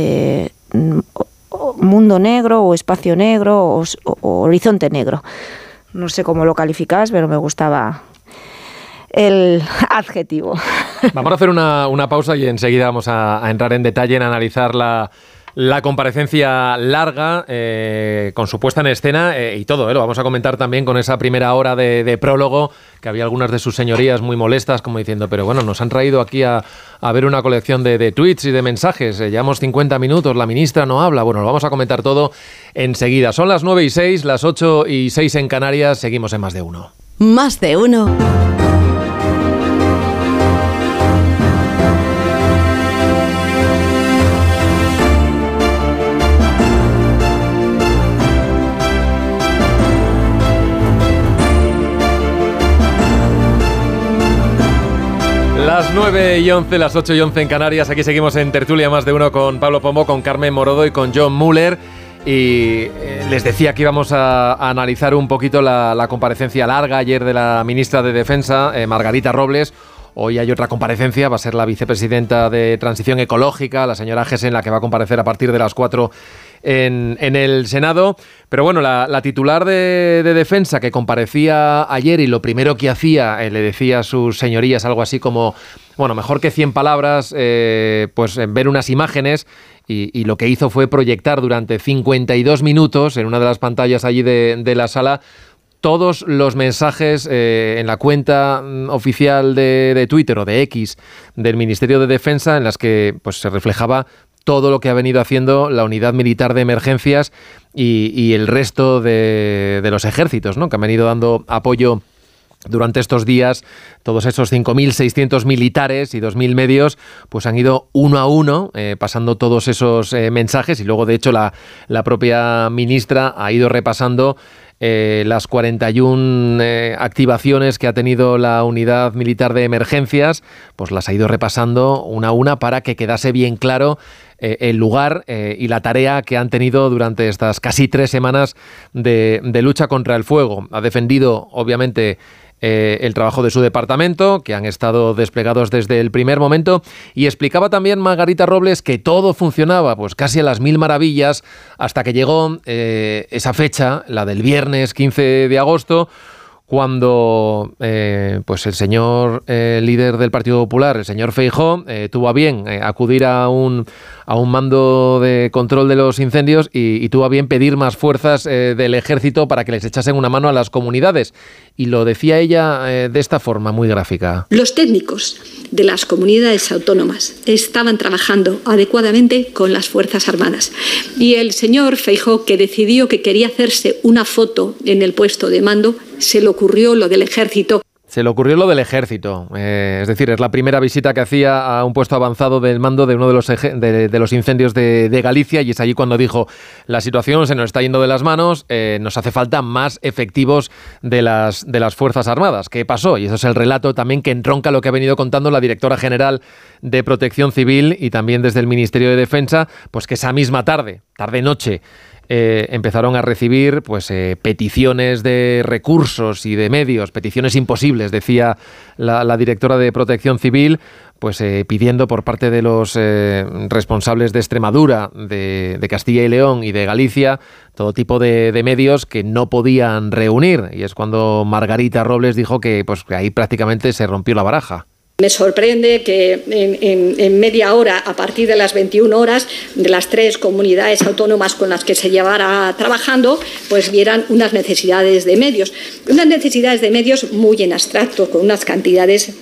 Mundo negro o espacio negro o horizonte negro. No sé cómo lo calificabas, pero me gustaba el adjetivo. Vamos a hacer una pausa y enseguida vamos a entrar en detalle en analizar la comparecencia larga, con su puesta en escena y todo, lo vamos a comentar también con esa primera hora de prólogo, que había algunas de sus señorías muy molestas, como diciendo, pero bueno, nos han traído aquí a ver una colección de tweets y de mensajes, llevamos 50 minutos, la ministra no habla. Bueno, lo vamos a comentar todo enseguida. Son las 9:06, las 8:06 en Canarias, seguimos en Más de Uno. Más de Uno. Las 9:11, las 8:11 en Canarias. Aquí seguimos en Tertulia Más de Uno con Pablo Pombo, con Carmen Morodo y con John Muller. Y les decía que íbamos a analizar un poquito la comparecencia larga ayer de la ministra de Defensa, Margarita Robles. Hoy hay otra comparecencia, va a ser la vicepresidenta de Transición Ecológica, la señora Gessen, la que va a comparecer a partir de las 4 en el Senado. Pero bueno, la titular de Defensa, que comparecía ayer y lo primero que hacía, le decía a sus señorías algo así como, bueno, mejor que 100 palabras, pues ver unas imágenes, y lo que hizo fue proyectar durante 52 minutos en una de las pantallas allí de la sala todos los mensajes en la cuenta oficial de Twitter o de X del Ministerio de Defensa, en las que pues se reflejaba todo lo que ha venido haciendo la Unidad Militar de Emergencias y el resto de los ejércitos, ¿no?, que han venido dando apoyo durante estos días. Todos esos 5.600 militares y 2.000 medios pues han ido uno a uno pasando todos esos mensajes, y luego de hecho la propia ministra ha ido repasando las 41 activaciones que ha tenido la Unidad Militar de Emergencias, pues las ha ido repasando una a una para que quedase bien claro el lugar y la tarea que han tenido durante estas casi 3 semanas de lucha contra el fuego. Ha defendido, obviamente, el trabajo de su departamento, que han estado desplegados desde el primer momento, y explicaba también Margarita Robles que todo funcionaba pues casi a las mil maravillas hasta que llegó esa fecha, la del viernes 15 de agosto, cuando pues el señor líder del Partido Popular, el señor Feijóo, tuvo a bien acudir a un mando de control de los incendios y tuvo a bien pedir más fuerzas del ejército para que les echasen una mano a las comunidades. Y lo decía ella de esta forma muy gráfica. Los técnicos de las comunidades autónomas estaban trabajando adecuadamente con las Fuerzas Armadas. Y el señor Feijóo, que decidió que quería hacerse una foto en el puesto de mando, se le ocurrió lo del ejército. Se le ocurrió lo del ejército, es decir, es la primera visita que hacía a un puesto avanzado del mando de uno de los incendios de Galicia, y es allí cuando dijo: la situación se nos está yendo de las manos, nos hace falta más efectivos de las Fuerzas Armadas. ¿Qué pasó? Y eso es el relato también que entronca lo que ha venido contando la directora general de Protección Civil y también desde el Ministerio de Defensa, pues que esa misma tarde-noche, empezaron a recibir peticiones de recursos y de medios, peticiones imposibles, decía la directora de Protección Civil, pidiendo por parte de los responsables de Extremadura, de Castilla y León y de Galicia, todo tipo de medios que no podían reunir. Y es cuando Margarita Robles dijo que ahí prácticamente se rompió la baraja. Me sorprende que en media hora, a partir de las 21 horas, de las 3 comunidades autónomas con las que se llevara trabajando, vieran unas necesidades de medios. Unas necesidades de medios muy en abstracto, con unas cantidades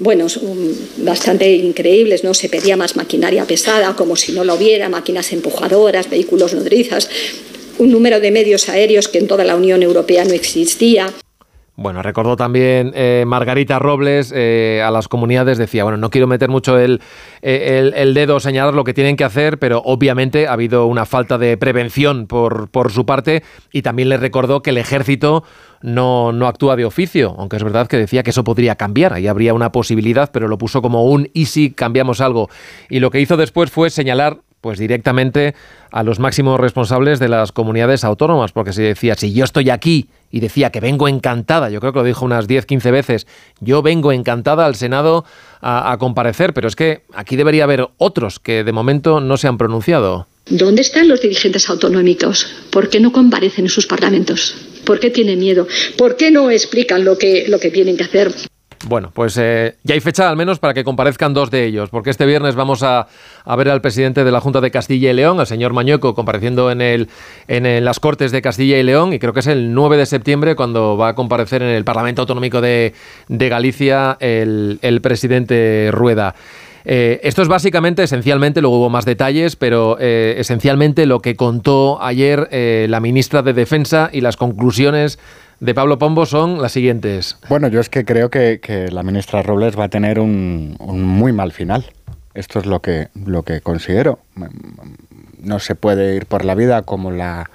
bastante increíbles, ¿no? Se pedía más maquinaria pesada, como si no lo hubiera, máquinas empujadoras, vehículos nodrizas, un número de medios aéreos que en toda la Unión Europea no existía. Bueno, recordó también Margarita Robles a las comunidades, decía, no quiero meter mucho el dedo, señalar lo que tienen que hacer, pero obviamente ha habido una falta de prevención por su parte, y también le recordó que el ejército no actúa de oficio, aunque es verdad que decía que eso podría cambiar, ahí habría una posibilidad, pero lo puso como un ¿y si cambiamos algo? Y lo que hizo después fue señalar directamente a los máximos responsables de las comunidades autónomas, porque se decía, si yo estoy aquí, y decía que vengo encantada, yo creo que lo dijo unas 10-15 veces, yo vengo encantada al Senado a comparecer, pero es que aquí debería haber otros que de momento no se han pronunciado. ¿Dónde están los dirigentes autonómicos? ¿Por qué no comparecen en sus parlamentos? ¿Por qué tienen miedo? ¿Por qué no explican lo que tienen que hacer? Bueno, ya hay fecha al menos para que comparezcan 2 de ellos, porque este viernes vamos a ver al presidente de la Junta de Castilla y León, al señor Mañueco, compareciendo en las Cortes de Castilla y León, y creo que es el 9 de septiembre cuando va a comparecer en el Parlamento Autonómico de Galicia el presidente Rueda. Esto es básicamente, esencialmente, luego hubo más detalles, pero esencialmente lo que contó ayer la ministra de Defensa, y las conclusiones de Pablo Pombo son las siguientes. Bueno, yo es que creo que la ministra Robles va a tener un muy mal final. Esto es lo que considero. No se puede ir por la vida como la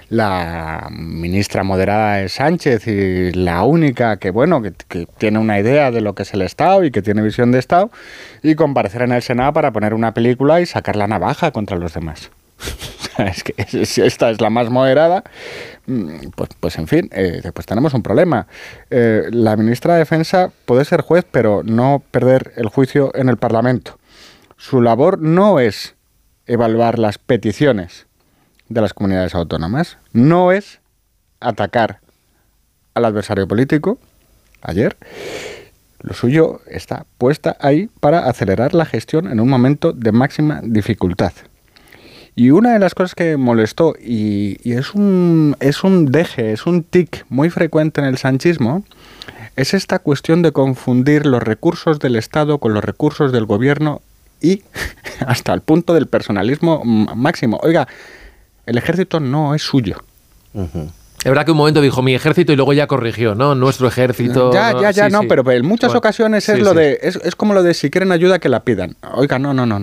ministra moderada de Sánchez y la única que tiene una idea de lo que es el Estado y que tiene visión de Estado, y comparecer en el Senado para poner una película y sacar la navaja contra los demás. Es que si esta es la más moderada, pues en fin, pues tenemos un problema. La ministra de Defensa puede ser juez, pero no perder el juicio en el Parlamento. Su labor no es evaluar las peticiones de las comunidades autónomas, no es atacar al adversario político. Ayer, lo suyo está puesta ahí para acelerar la gestión en un momento de máxima dificultad. Y una de las cosas que molestó, y es un deje, es un tic muy frecuente en el sanchismo, es esta cuestión de confundir los recursos del Estado con los recursos del gobierno, y hasta el punto del personalismo máximo. Oiga, el ejército no es suyo. Uh-huh. Es verdad que un momento dijo mi ejército y luego ya corrigió, ¿no? Nuestro ejército. Pero en muchas ocasiones es como lo de si quieren ayuda que la pidan. Oiga,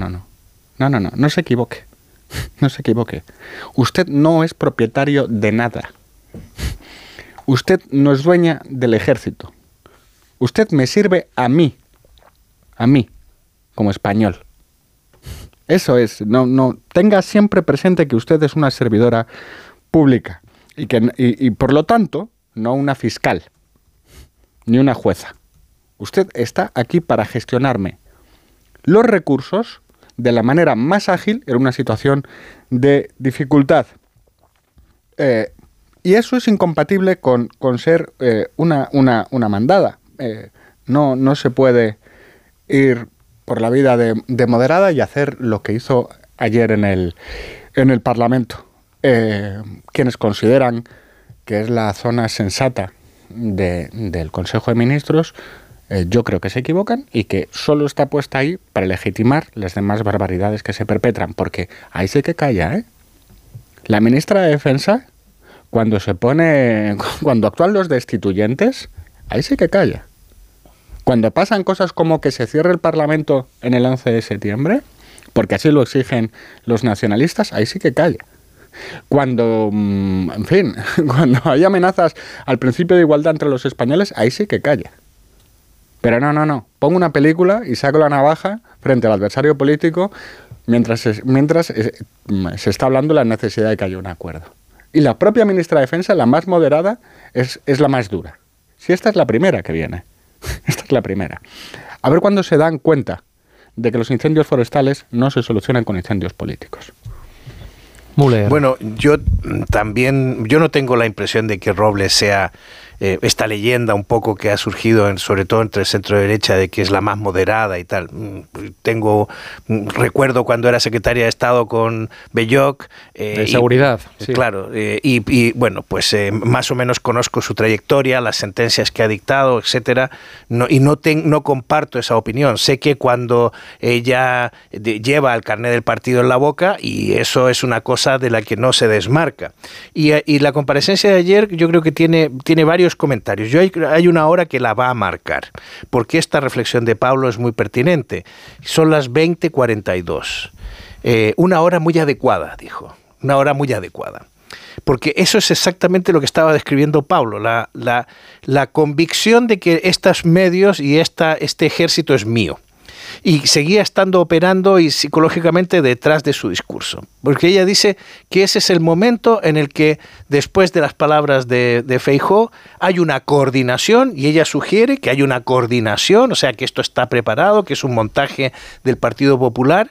no se equivoque. No se equivoque. Usted no es propietario de nada. Usted no es dueña del ejército. Usted me sirve a mí, como español. Eso es. No tenga siempre presente que usted es una servidora pública y por lo tanto no una fiscal ni una jueza. Usted está aquí para gestionarme los recursos de la manera más ágil en una situación de dificultad. Y eso es incompatible con ser una mandada. No se puede ir por la vida de moderada y hacer lo que hizo ayer en el Parlamento. Quienes consideran que es la zona sensata del Consejo de Ministros Yo creo que se equivocan y que solo está puesta ahí para legitimar las demás barbaridades que se perpetran, porque ahí sí que calla, ¿eh? La ministra de Defensa, cuando actúan los destituyentes, ahí sí que calla. Cuando pasan cosas como que se cierre el Parlamento en el 11 de septiembre, porque así lo exigen los nacionalistas, ahí sí que calla. Cuando, en fin, cuando hay amenazas al principio de igualdad entre los españoles, ahí sí que calla. Pero no. Pongo una película y saco la navaja frente al adversario político mientras se está hablando de la necesidad de que haya un acuerdo. Y la propia ministra de Defensa, la más moderada, es la más dura. Si esta es la primera que viene. Esta es la primera. A ver cuándo se dan cuenta de que los incendios forestales no se solucionan con incendios políticos. Müller. Bueno, yo no tengo la impresión de que Robles sea esta leyenda un poco que ha surgido sobre todo entre el centro derecha de que es la más moderada y tal. Recuerdo cuando era secretaria de Estado con Belloc. De seguridad. Sí. Claro, y bueno, pues más o menos conozco su trayectoria, las sentencias que ha dictado, etcétera, no comparto esa opinión. Sé que cuando ella lleva el carné del partido en la boca, y eso es una cosa de la que no se desmarca. Y la comparecencia de ayer yo creo que tiene varios comentarios. Hay una hora que la va a marcar, porque esta reflexión de Pablo es muy pertinente. Son las 20:42. Una hora muy adecuada, dijo. Una hora muy adecuada. Porque eso es exactamente lo que estaba describiendo Pablo, la convicción de que estos medios y este ejército es mío. Y seguía estando operando y psicológicamente detrás de su discurso. Porque ella dice que ese es el momento en el que, después de las palabras de Feijóo, hay una coordinación, y ella sugiere que hay una coordinación, o sea, que esto está preparado, que es un montaje del Partido Popular,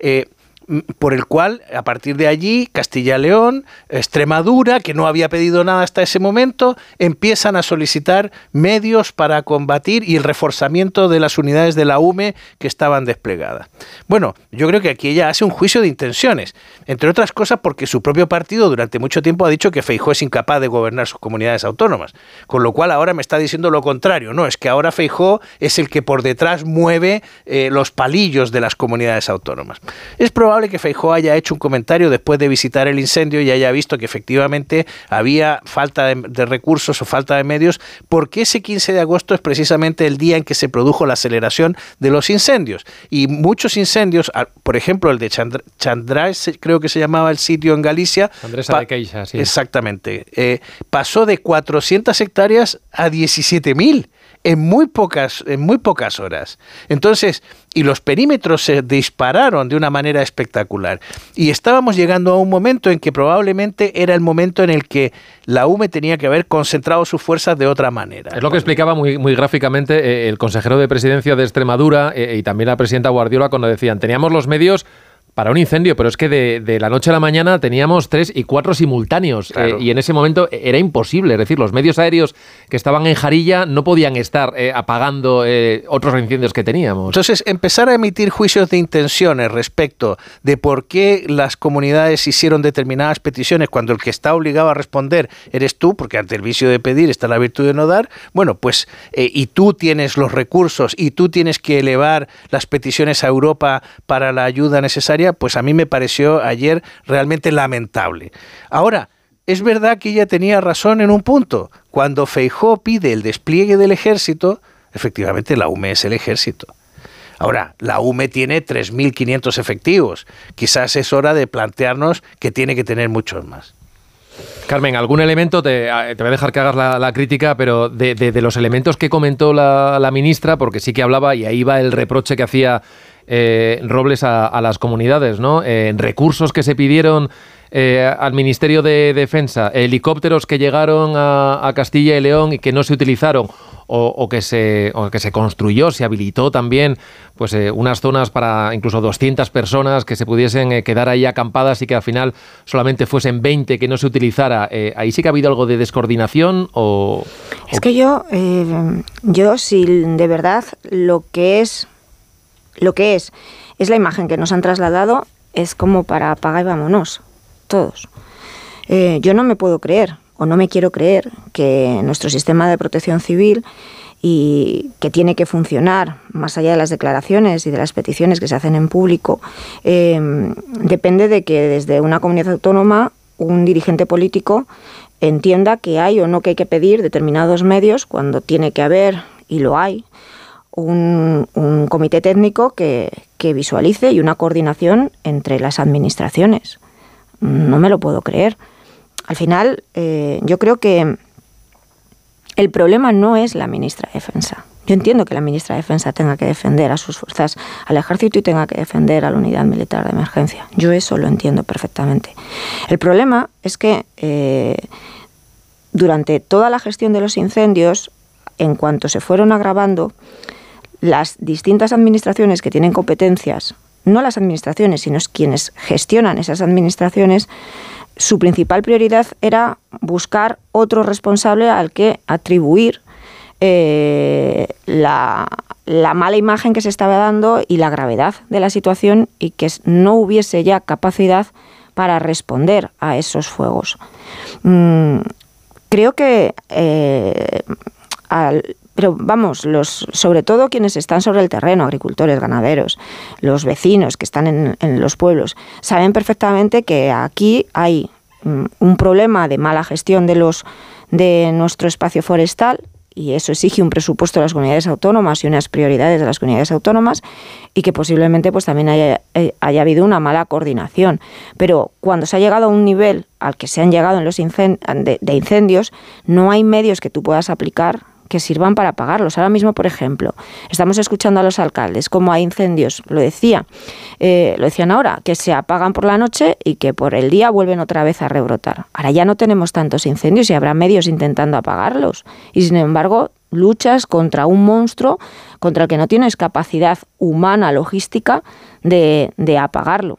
por el cual, a partir de allí, Castilla y León, Extremadura, que no había pedido nada hasta ese momento, empiezan a solicitar medios para combatir y el reforzamiento de las unidades de la UME que estaban desplegadas. Bueno, yo creo que aquí ella hace un juicio de intenciones, entre otras cosas porque su propio partido durante mucho tiempo ha dicho que Feijóo es incapaz de gobernar sus comunidades autónomas, con lo cual ahora me está diciendo lo contrario. No, es que ahora Feijóo es el que por detrás mueve los palillos de las comunidades autónomas. Es probable que Feijóo haya hecho un comentario después de visitar el incendio y haya visto que efectivamente había falta de recursos o falta de medios, porque ese 15 de agosto es precisamente el día en que se produjo la aceleración de los incendios. Y muchos incendios, por ejemplo el de Chandrás, creo que se llamaba el sitio en Galicia. Andresa de Queixa, sí. Exactamente. Pasó de 400 hectáreas a 17.000. En muy pocas horas. Entonces, y los perímetros se dispararon de una manera espectacular. Y estábamos llegando a un momento en que probablemente era el momento en el que la UME tenía que haber concentrado sus fuerzas de otra manera. Es lo que explicaba muy gráficamente el consejero de presidencia de Extremadura y también la presidenta Guardiola cuando decían, teníamos los medios para un incendio, pero es que de la noche a la mañana teníamos 3 y 4 simultáneos, claro. Y en ese momento era imposible, es decir, los medios aéreos que estaban en Jarilla no podían estar apagando otros incendios que teníamos. Entonces, empezar a emitir juicios de intenciones respecto de por qué las comunidades hicieron determinadas peticiones cuando el que está obligado a responder eres tú, porque ante el vicio de pedir está la virtud de no dar, bueno, pues, y tú tienes los recursos y tú tienes que elevar las peticiones a Europa para la ayuda necesaria, pues a mí me pareció ayer realmente lamentable. Ahora, es verdad que ella tenía razón en un punto. Cuando Feijóo pide el despliegue del ejército, efectivamente la UME es el ejército. Ahora, la UME tiene 3.500 efectivos. Quizás es hora de plantearnos que tiene que tener muchos más. Carmen, ¿algún elemento? Te voy a dejar que hagas la crítica, pero de los elementos que comentó la ministra, porque sí que hablaba, y ahí va el reproche que hacía Robles a las comunidades, ¿no? Recursos que se pidieron al Ministerio de Defensa, helicópteros que llegaron a Castilla y León y que no se utilizaron, o que se construyó, se habilitó también pues unas zonas para incluso 200 personas que se pudiesen quedar ahí acampadas y que al final solamente fuesen 20 que no se utilizara. ¿Ahí sí que ha habido algo de descoordinación? Es que yo si de verdad lo que es la imagen que nos han trasladado, es como para apaga y vámonos, todos. Yo no me puedo creer, o no me quiero creer, que nuestro sistema de protección civil y que tiene que funcionar más allá de las declaraciones y de las peticiones que se hacen en público, depende de que desde una comunidad autónoma un dirigente político entienda que hay o no que hay que pedir determinados medios cuando tiene que haber, y lo hay, un comité técnico que visualice y una coordinación entre las administraciones. No me lo puedo creer. Al final, yo creo que el problema no es la ministra de Defensa. Yo entiendo que la ministra de Defensa tenga que defender a sus fuerzas, al ejército, y tenga que defender a la unidad militar de emergencia. Yo eso lo entiendo perfectamente. El problema es que durante toda la gestión de los incendios, en cuanto se fueron agravando, las distintas administraciones que tienen competencias, no las administraciones, sino quienes gestionan esas administraciones, su principal prioridad era buscar otro responsable al que atribuir la mala imagen que se estaba dando y la gravedad de la situación, y que no hubiese ya capacidad para responder a esos fuegos. Creo que pero vamos, sobre todo quienes están sobre el terreno, agricultores, ganaderos, los vecinos que están en los pueblos, saben perfectamente que aquí hay un problema de mala gestión de nuestro espacio forestal, y eso exige un presupuesto de las comunidades autónomas y unas prioridades de las comunidades autónomas, y que posiblemente pues también haya habido una mala coordinación. Pero cuando se ha llegado a un nivel al que se han llegado en los de incendios, no hay medios que tú puedas aplicar que sirvan para apagarlos. Ahora mismo, por ejemplo, estamos escuchando a los alcaldes cómo hay incendios, lo decían ahora, que se apagan por la noche y que por el día vuelven otra vez a rebrotar. Ahora ya no tenemos tantos incendios y habrá medios intentando apagarlos. Y sin embargo, luchas contra un monstruo contra el que no tienes capacidad humana, logística de apagarlo.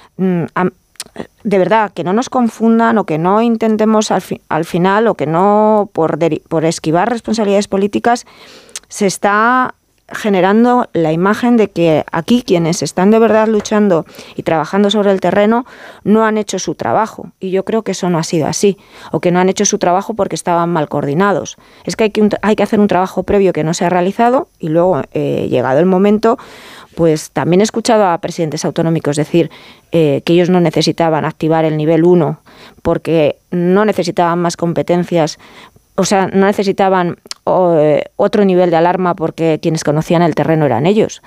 De verdad, que no nos confundan, o que no intentemos al final, o que no, por esquivar responsabilidades políticas, se está generando la imagen de que aquí quienes están de verdad luchando y trabajando sobre el terreno no han hecho su trabajo. Y yo creo que eso no ha sido así, o que no han hecho su trabajo porque estaban mal coordinados. Es que hay que hacer un trabajo previo que no se ha realizado, y luego, llegado el momento, pues también he escuchado a presidentes autonómicos decir que ellos no necesitaban activar el nivel 1 porque no necesitaban más competencias, o sea, no necesitaban otro nivel de alarma porque quienes conocían el terreno eran ellos.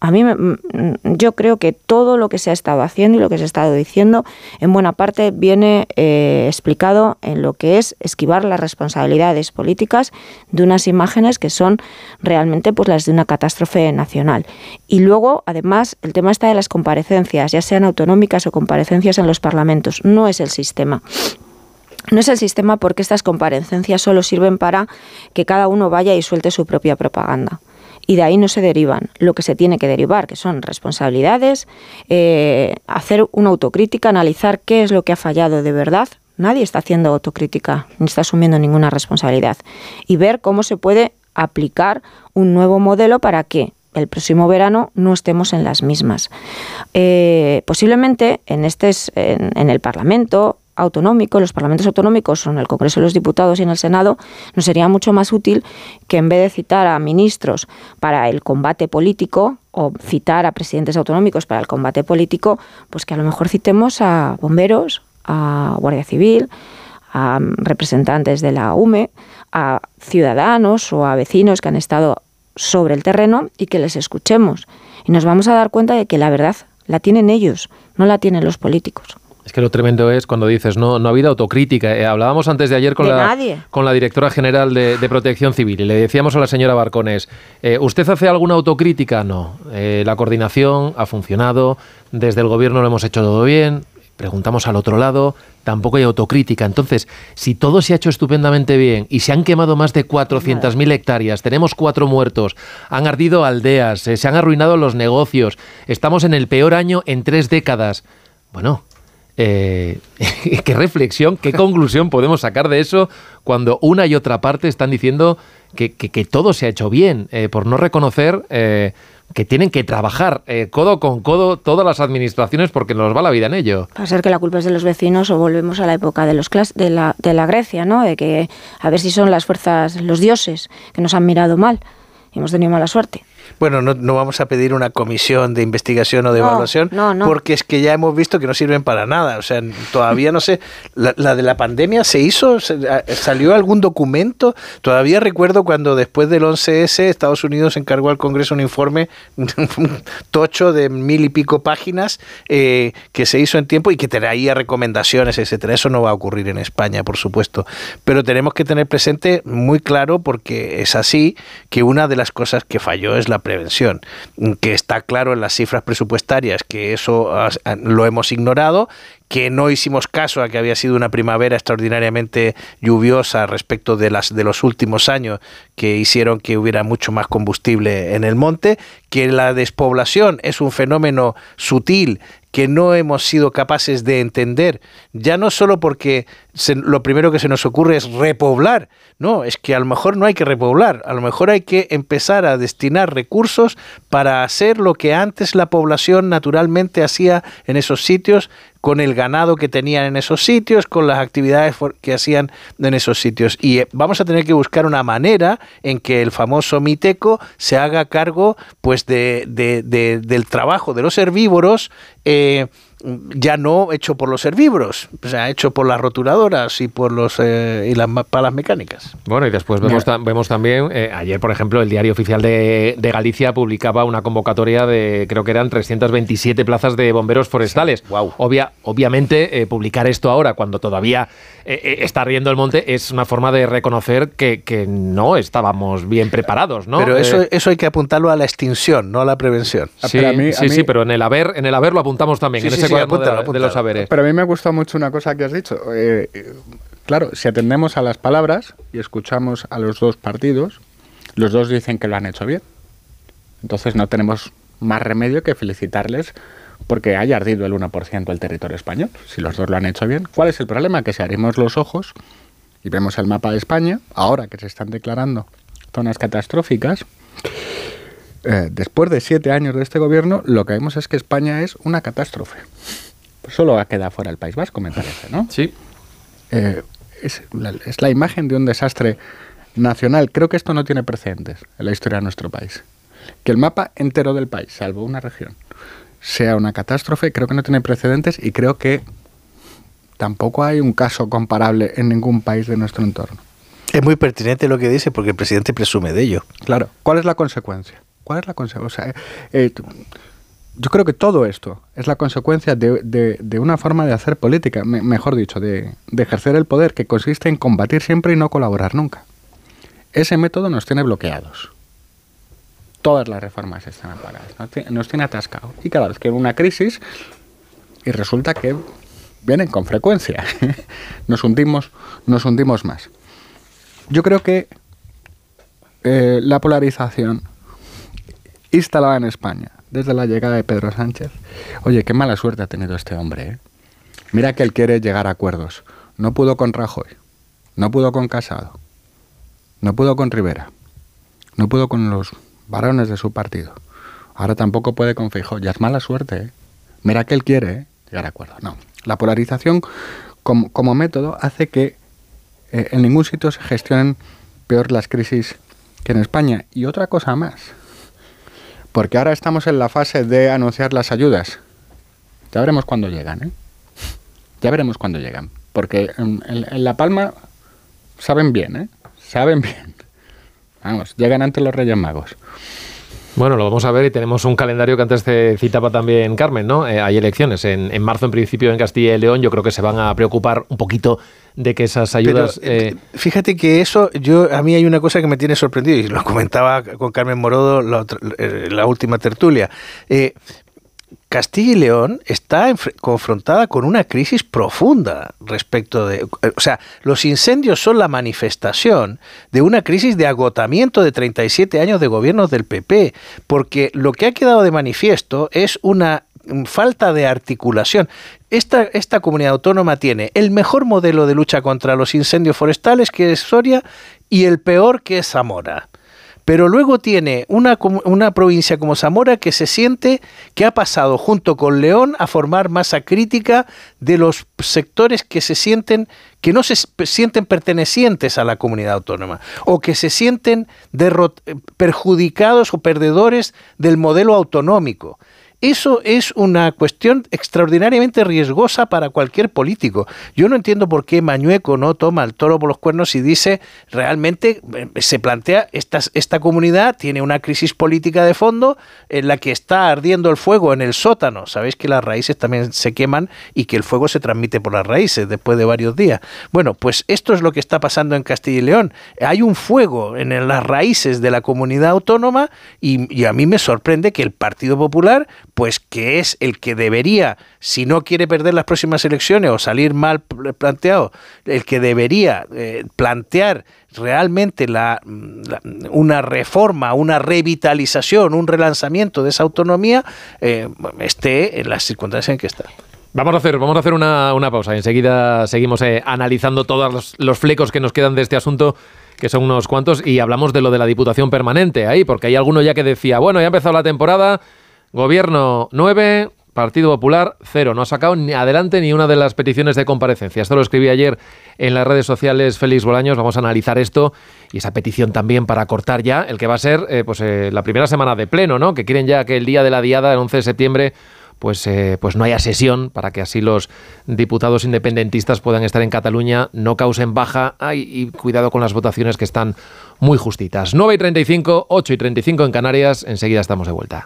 Yo creo que todo lo que se ha estado haciendo y lo que se ha estado diciendo, en buena parte viene explicado en lo que es esquivar las responsabilidades políticas de unas imágenes que son realmente pues las de una catástrofe nacional. Y luego, además, el tema está de las comparecencias, ya sean autonómicas o comparecencias en los parlamentos. No es el sistema. No es el sistema porque estas comparecencias solo sirven para que cada uno vaya y suelte su propia propaganda. Y de ahí no se derivan lo que se tiene que derivar, que son responsabilidades, hacer una autocrítica, analizar qué es lo que ha fallado de verdad. Nadie está haciendo autocrítica, ni está asumiendo ninguna responsabilidad. Y ver cómo se puede aplicar un nuevo modelo para que el próximo verano no estemos en las mismas. Posiblemente en el Parlamento autonómico, los parlamentos autonómicos o en el Congreso de los Diputados y en el Senado, nos sería mucho más útil que, en vez de citar a ministros para el combate político o citar a presidentes autonómicos para el combate político, pues que a lo mejor citemos a bomberos, a Guardia Civil, a representantes de la UME, a ciudadanos o a vecinos que han estado sobre el terreno, y que les escuchemos. Y nos vamos a dar cuenta de que la verdad la tienen ellos, no la tienen los políticos. Es que lo tremendo es cuando dices, no ha habido autocrítica. Hablábamos antes de ayer con la directora general de Protección Civil, y le decíamos a la señora Barcones, ¿usted hace alguna autocrítica? No. La coordinación ha funcionado, desde el gobierno lo hemos hecho todo bien. Preguntamos al otro lado, tampoco hay autocrítica. Entonces, si todo se ha hecho estupendamente bien y se han quemado más de 400.000 hectáreas, tenemos 4 muertos, han ardido aldeas, se han arruinado los negocios, estamos en el peor año en 3 décadas. Bueno, ¿qué reflexión, qué conclusión podemos sacar de eso cuando una y otra parte están diciendo que todo se ha hecho bien, por no reconocer que tienen que trabajar codo con codo todas las administraciones porque nos va la vida en ello. Va a ser que la culpa es de los vecinos o volvemos a la época de la Grecia, ¿no? De que a ver si son las fuerzas, los dioses, que nos han mirado mal y hemos tenido mala suerte. Bueno, no vamos a pedir una comisión de investigación o de evaluación, porque es que ya hemos visto que no sirven para nada. O sea, todavía no sé, la de la pandemia se hizo, salió algún documento. Todavía recuerdo cuando después del 11S Estados Unidos encargó al Congreso un informe tocho de 1000 y pico páginas que se hizo en tiempo y que traía recomendaciones, etcétera. Eso no va a ocurrir en España, por supuesto. Pero tenemos que tener presente muy claro, porque es así, que una de las cosas que falló es la prevención, que está claro en las cifras presupuestarias que eso lo hemos ignorado, que no hicimos caso a que había sido una primavera extraordinariamente lluviosa respecto de los últimos años, que hicieron que hubiera mucho más combustible en el monte, que la despoblación es un fenómeno sutil que no hemos sido capaces de entender, ya no solo porque lo primero que se nos ocurre es repoblar, no, es que a lo mejor no hay que repoblar, a lo mejor hay que empezar a destinar recursos para hacer lo que antes la población naturalmente hacía en esos sitios, con el ganado que tenían en esos sitios, con las actividades que hacían en esos sitios. Y vamos a tener que buscar una manera en que el famoso Miteco se haga cargo pues del trabajo de los herbívoros, ya no hecho por los herbívoros, o sea, hecho por las roturadoras y por y las palas mecánicas. Bueno, y después vemos también, ayer, por ejemplo, el Diario Oficial de Galicia publicaba una convocatoria de, creo que eran 327 plazas de bomberos forestales. Wow. Obviamente, publicar esto ahora, cuando todavía está ardiendo el monte, es una forma de reconocer que no estábamos bien preparados, ¿no? Pero eso hay que apuntarlo a la extinción, no a la prevención. Sí, pero en el haber lo apuntamos también, en ese cuaderno de los saberes. Pero a mí me gustó mucho una cosa que has dicho. Claro, si atendemos a las palabras y escuchamos a los dos partidos, los dos dicen que lo han hecho bien. Entonces no tenemos más remedio que felicitarles porque haya ardido el 1% del territorio español. Si los dos lo han hecho bien, ¿cuál es el problema? Que si abrimos los ojos y vemos el mapa de España, ahora que se están declarando zonas catastróficas, después de 7 años de este gobierno, lo que vemos es que España es una catástrofe. Pues solo queda fuera el País Vasco, me parece, ¿no? Sí. Es la imagen de un desastre nacional. Creo que esto no tiene precedentes en la historia de nuestro país. Que el mapa entero del país, salvo una región, sea una catástrofe, creo que no tiene precedentes y creo que tampoco hay un caso comparable en ningún país de nuestro entorno. Es muy pertinente lo que dice porque el presidente presume de ello. Claro. ¿Cuál es la consecuencia? O sea, yo creo que todo esto es la consecuencia de una forma de hacer política, mejor dicho, de ejercer el poder, que consiste en combatir siempre y no colaborar nunca. Ese método nos tiene bloqueados. Todas las reformas están apagadas, nos tiene atascado. Y cada vez que hay una crisis, y resulta que vienen con frecuencia, nos hundimos más. Yo creo que la polarización instalada en España desde la llegada de Pedro Sánchez, oye, qué mala suerte ha tenido este hombre, ¿eh? Mira que él quiere llegar a acuerdos. No pudo con Rajoy, no pudo con Casado, no pudo con Rivera, no pudo con los varones de su partido. Ahora tampoco puede con Feijóo. Ya es mala suerte, ¿eh? Mira que él quiere llegar a acuerdos. No, la polarización como método hace que en ningún sitio se gestionen peor las crisis que en España. Y otra cosa más, porque ahora estamos en la fase de anunciar las ayudas. Ya veremos cuándo llegan, ¿eh? Ya veremos cuándo llegan. Porque en La Palma saben bien, ¿eh? Saben bien. Vamos, llegan antes los Reyes Magos. Bueno, lo vamos a ver y tenemos un calendario que antes te citaba también Carmen, ¿no? Hay elecciones en marzo, en principio, en Castilla y León. Yo creo que se van a preocupar un poquito de que esas ayudas... Pero, fíjate que a mí hay una cosa que me tiene sorprendido, y lo comentaba con Carmen Morodo la última tertulia. Castilla y León está confrontada con una crisis profunda respecto de... O sea, los incendios son la manifestación de una crisis de agotamiento de 37 años de gobiernos del PP, porque lo que ha quedado de manifiesto es una falta de articulación. Esta comunidad autónoma tiene el mejor modelo de lucha contra los incendios forestales, que es Soria, y el peor, que es Zamora. pero luego tiene una provincia como Zamora que se siente que ha pasado junto con León a formar masa crítica de los sectores que no se sienten pertenecientes a la comunidad autónoma o que se sienten perjudicados o perdedores del modelo autonómico. Eso es una cuestión extraordinariamente riesgosa para cualquier político. Yo no entiendo por qué Mañueco no toma el toro por los cuernos y dice, realmente se plantea, esta comunidad tiene una crisis política de fondo en la que está ardiendo el fuego en el sótano. Sabéis que las raíces también se queman y que el fuego se transmite por las raíces después de varios días. Bueno, pues esto es lo que está pasando en Castilla y León. Hay un fuego en las raíces de la comunidad autónoma y a mí me sorprende que el Partido Popular, pues que es el que debería, si no quiere perder las próximas elecciones o salir mal planteado, el que debería plantear realmente una reforma, una revitalización, un relanzamiento de esa autonomía, esté en las circunstancias en que está. Vamos a hacer una pausa y enseguida seguimos analizando todos los flecos que nos quedan de este asunto, que son unos cuantos, y hablamos de lo de la Diputación Permanente ahí, porque hay alguno ya que decía, bueno, ya ha empezado la temporada, Gobierno 9, Partido Popular 0. No ha sacado ni adelante ni una de las peticiones de comparecencia. Esto lo escribí ayer en las redes sociales Félix Bolaños. Vamos a analizar esto y esa petición también para cortar ya el que va a ser la primera semana de pleno, ¿no? Que quieren ya que el día de la diada, el 11 de septiembre, pues no haya sesión, para que así los diputados independentistas puedan estar en Cataluña, no causen baja. Y cuidado con las votaciones, que están muy justitas. 9:35, 8:35 en Canarias. Enseguida estamos de vuelta.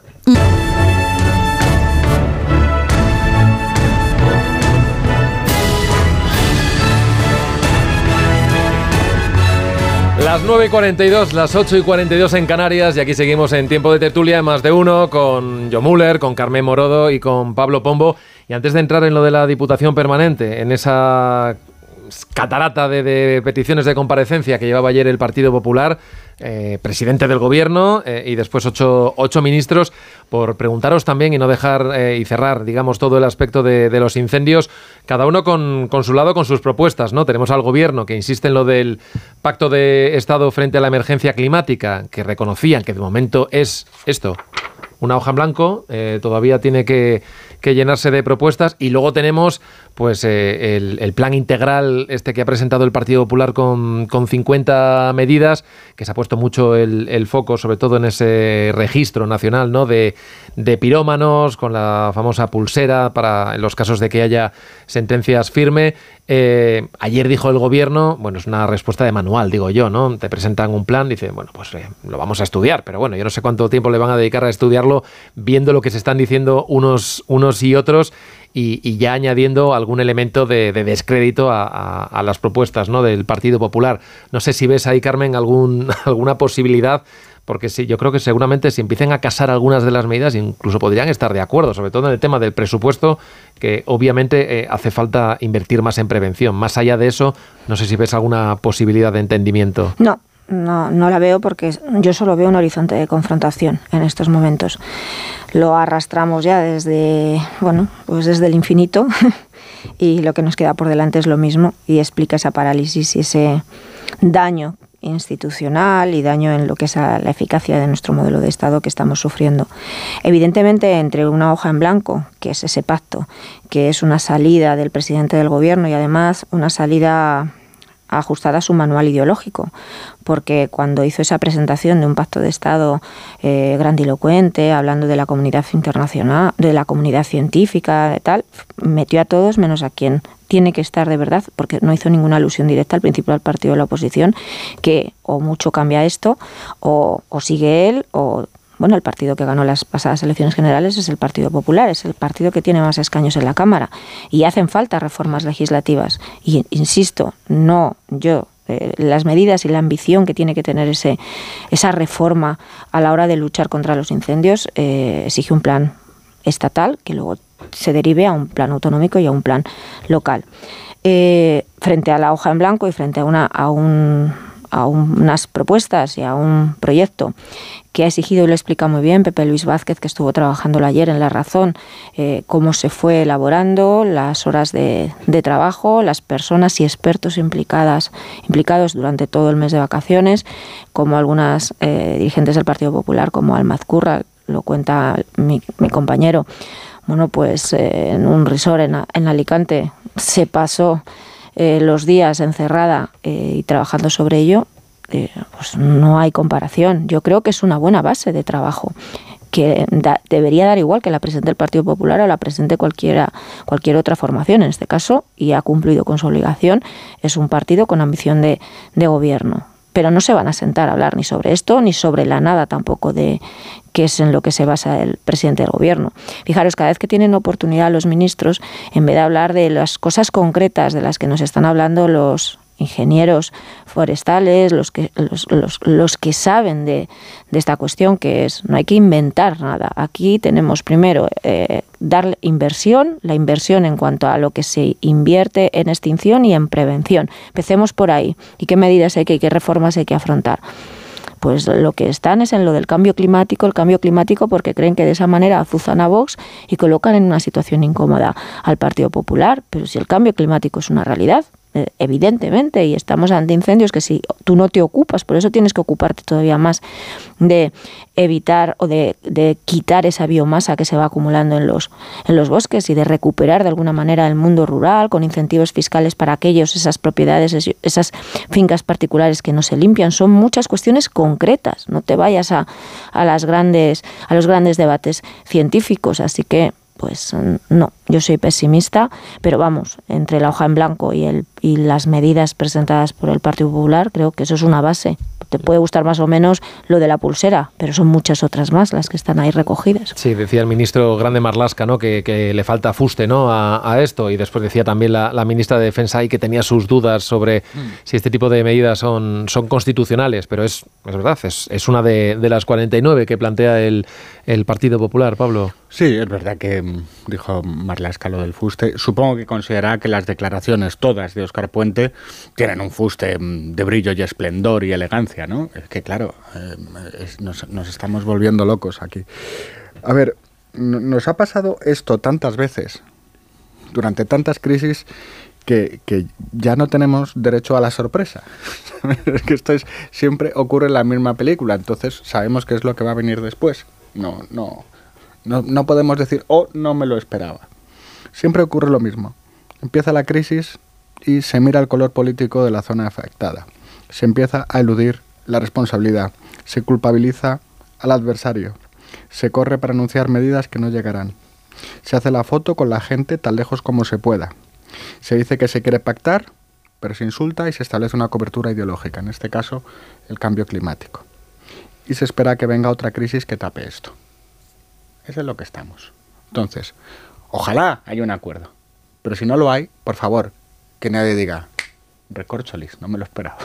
Las 9:42, las 8:42 en Canarias, y aquí seguimos en Tiempo de Tertulia, Más de Uno, con Jo Müller, con Carmen Morodo y con Pablo Pombo. Y antes de entrar en lo de la Diputación Permanente, en esa catarata de peticiones de comparecencia que llevaba ayer el Partido Popular, presidente del Gobierno y después ocho ministros, por preguntaros también y no dejar y cerrar, digamos, todo el aspecto de los incendios, cada uno con su lado, con sus propuestas, ¿no? Tenemos al Gobierno que insiste en lo del Pacto de Estado frente a la emergencia climática, que reconocían que de momento es esto, una hoja en blanco, todavía tiene que llenarse de propuestas, y luego tenemos pues el plan integral que ha presentado el Partido Popular con 50 medidas, que se ha puesto mucho el foco sobre todo en ese registro nacional, ¿no? de pirómanos, con la famosa pulsera para en los casos de que haya sentencias firmes. Ayer dijo el Gobierno, bueno, es una respuesta de manual, digo yo, ¿no? Te presentan un plan, dice, bueno, pues lo vamos a estudiar, pero bueno, yo no sé cuánto tiempo le van a dedicar a estudiarlo, viendo lo que se están diciendo unos y otros, y ya añadiendo algún elemento de descrédito a las propuestas, ¿no? del Partido Popular. No sé si ves ahí, Carmen, alguna posibilidad, porque sí, yo creo que seguramente si empiecen a casar algunas de las medidas, incluso podrían estar de acuerdo, sobre todo en el tema del presupuesto, que obviamente hace falta invertir más en prevención. Más allá de eso, no sé si ves alguna posibilidad de entendimiento. No la veo, porque yo solo veo un horizonte de confrontación en estos momentos. Lo arrastramos ya desde el infinito y lo que nos queda por delante es lo mismo, y explica esa parálisis y ese daño institucional y daño en lo que es la eficacia de nuestro modelo de Estado que estamos sufriendo. Evidentemente, entre una hoja en blanco, que es ese pacto, que es una salida del presidente del Gobierno y además una salida ajustada a su manual ideológico, porque cuando hizo esa presentación de un pacto de Estado grandilocuente, hablando de la comunidad internacional, de la comunidad científica, de tal, metió a todos menos a quien tiene que estar de verdad, porque no hizo ninguna alusión directa al principal partido de la oposición, que o mucho cambia esto, o sigue él, o bueno, el partido que ganó las pasadas elecciones generales es el Partido Popular, es el partido que tiene más escaños en la Cámara, y hacen falta reformas legislativas. Y insisto, las medidas y la ambición que tiene que tener esa reforma a la hora de luchar contra los incendios exige un plan estatal que luego se derive a un plan autonómico y a un plan local. Frente a la hoja en blanco y frente a unas propuestas y a un proyecto que ha exigido, y lo explica muy bien Pepe Luis Vázquez, que estuvo trabajándolo ayer en La Razón, cómo se fue elaborando, las horas de trabajo, las personas y expertos implicados durante todo el mes de vacaciones, como algunas dirigentes del Partido Popular, como Almazcurra, lo cuenta mi compañero. Bueno, pues en un resort en Alicante se pasó los días encerrada y trabajando sobre ello. Pues no hay comparación. Yo creo que es una buena base de trabajo que debería dar igual que la presente el Partido Popular o la presente cualquier otra formación en este caso, y ha cumplido con su obligación. Es un partido con ambición de gobierno, pero no se van a sentar a hablar ni sobre esto ni sobre la nada tampoco de que es en lo que se basa el presidente del gobierno. Fijaros, cada vez que tienen oportunidad los ministros, en vez de hablar de las cosas concretas de las que nos están hablando los ingenieros forestales, los que saben de esta cuestión, que es, no hay que inventar nada. Aquí tenemos primero dar inversión, la inversión en cuanto a lo que se invierte en extinción y en prevención. Empecemos por ahí. ¿Y qué medidas hay que, qué reformas hay que afrontar? Pues lo que están es en lo del cambio climático, porque creen que de esa manera azuzan a Vox y colocan en una situación incómoda al Partido Popular. Pero si el cambio climático es una realidad, evidentemente, y estamos ante incendios que si tú no te ocupas, por eso tienes que ocuparte todavía más de evitar o de quitar esa biomasa que se va acumulando en los bosques y de recuperar de alguna manera el mundo rural con incentivos fiscales para esas propiedades, esas fincas particulares que no se limpian. Son muchas cuestiones concretas. No te vayas a los grandes debates científicos. Así que pues no, yo soy pesimista, pero vamos, entre la hoja en blanco y las medidas presentadas por el Partido Popular, creo que eso es una base. Te puede gustar más o menos lo de la pulsera, pero son muchas otras más las que están ahí recogidas. Sí, decía el ministro Grande Marlaska, ¿no?, que le falta fuste, ¿no?, a esto, y después decía también la ministra de Defensa ahí que tenía sus dudas sobre si este tipo de medidas son constitucionales, pero es verdad, es una de las 49 que plantea el Partido Popular, Pablo. Sí, es verdad que dijo Marlaska lo del fuste. Supongo que considera que las declaraciones todas de Óscar Puente tienen un fuste de brillo y esplendor y elegancia, ¿no? Es que claro, nos estamos volviendo locos aquí. A ver, nos ha pasado esto tantas veces, durante tantas crisis, que ya no tenemos derecho a la sorpresa. Es que siempre ocurre en la misma película, entonces sabemos qué es lo que va a venir después. No podemos decir, no me lo esperaba. Siempre ocurre lo mismo. Empieza la crisis y se mira el color político de la zona afectada. Se empieza a eludir la responsabilidad. Se culpabiliza al adversario. Se corre para anunciar medidas que no llegarán. Se hace la foto con la gente tan lejos como se pueda. Se dice que se quiere pactar, pero se insulta y se establece una cobertura ideológica, en este caso el cambio climático. Y se espera que venga otra crisis que tape esto. Eso es lo que estamos. Entonces, ojalá haya un acuerdo. Pero si no lo hay, por favor, que nadie diga, recorcholis, no me lo esperaba.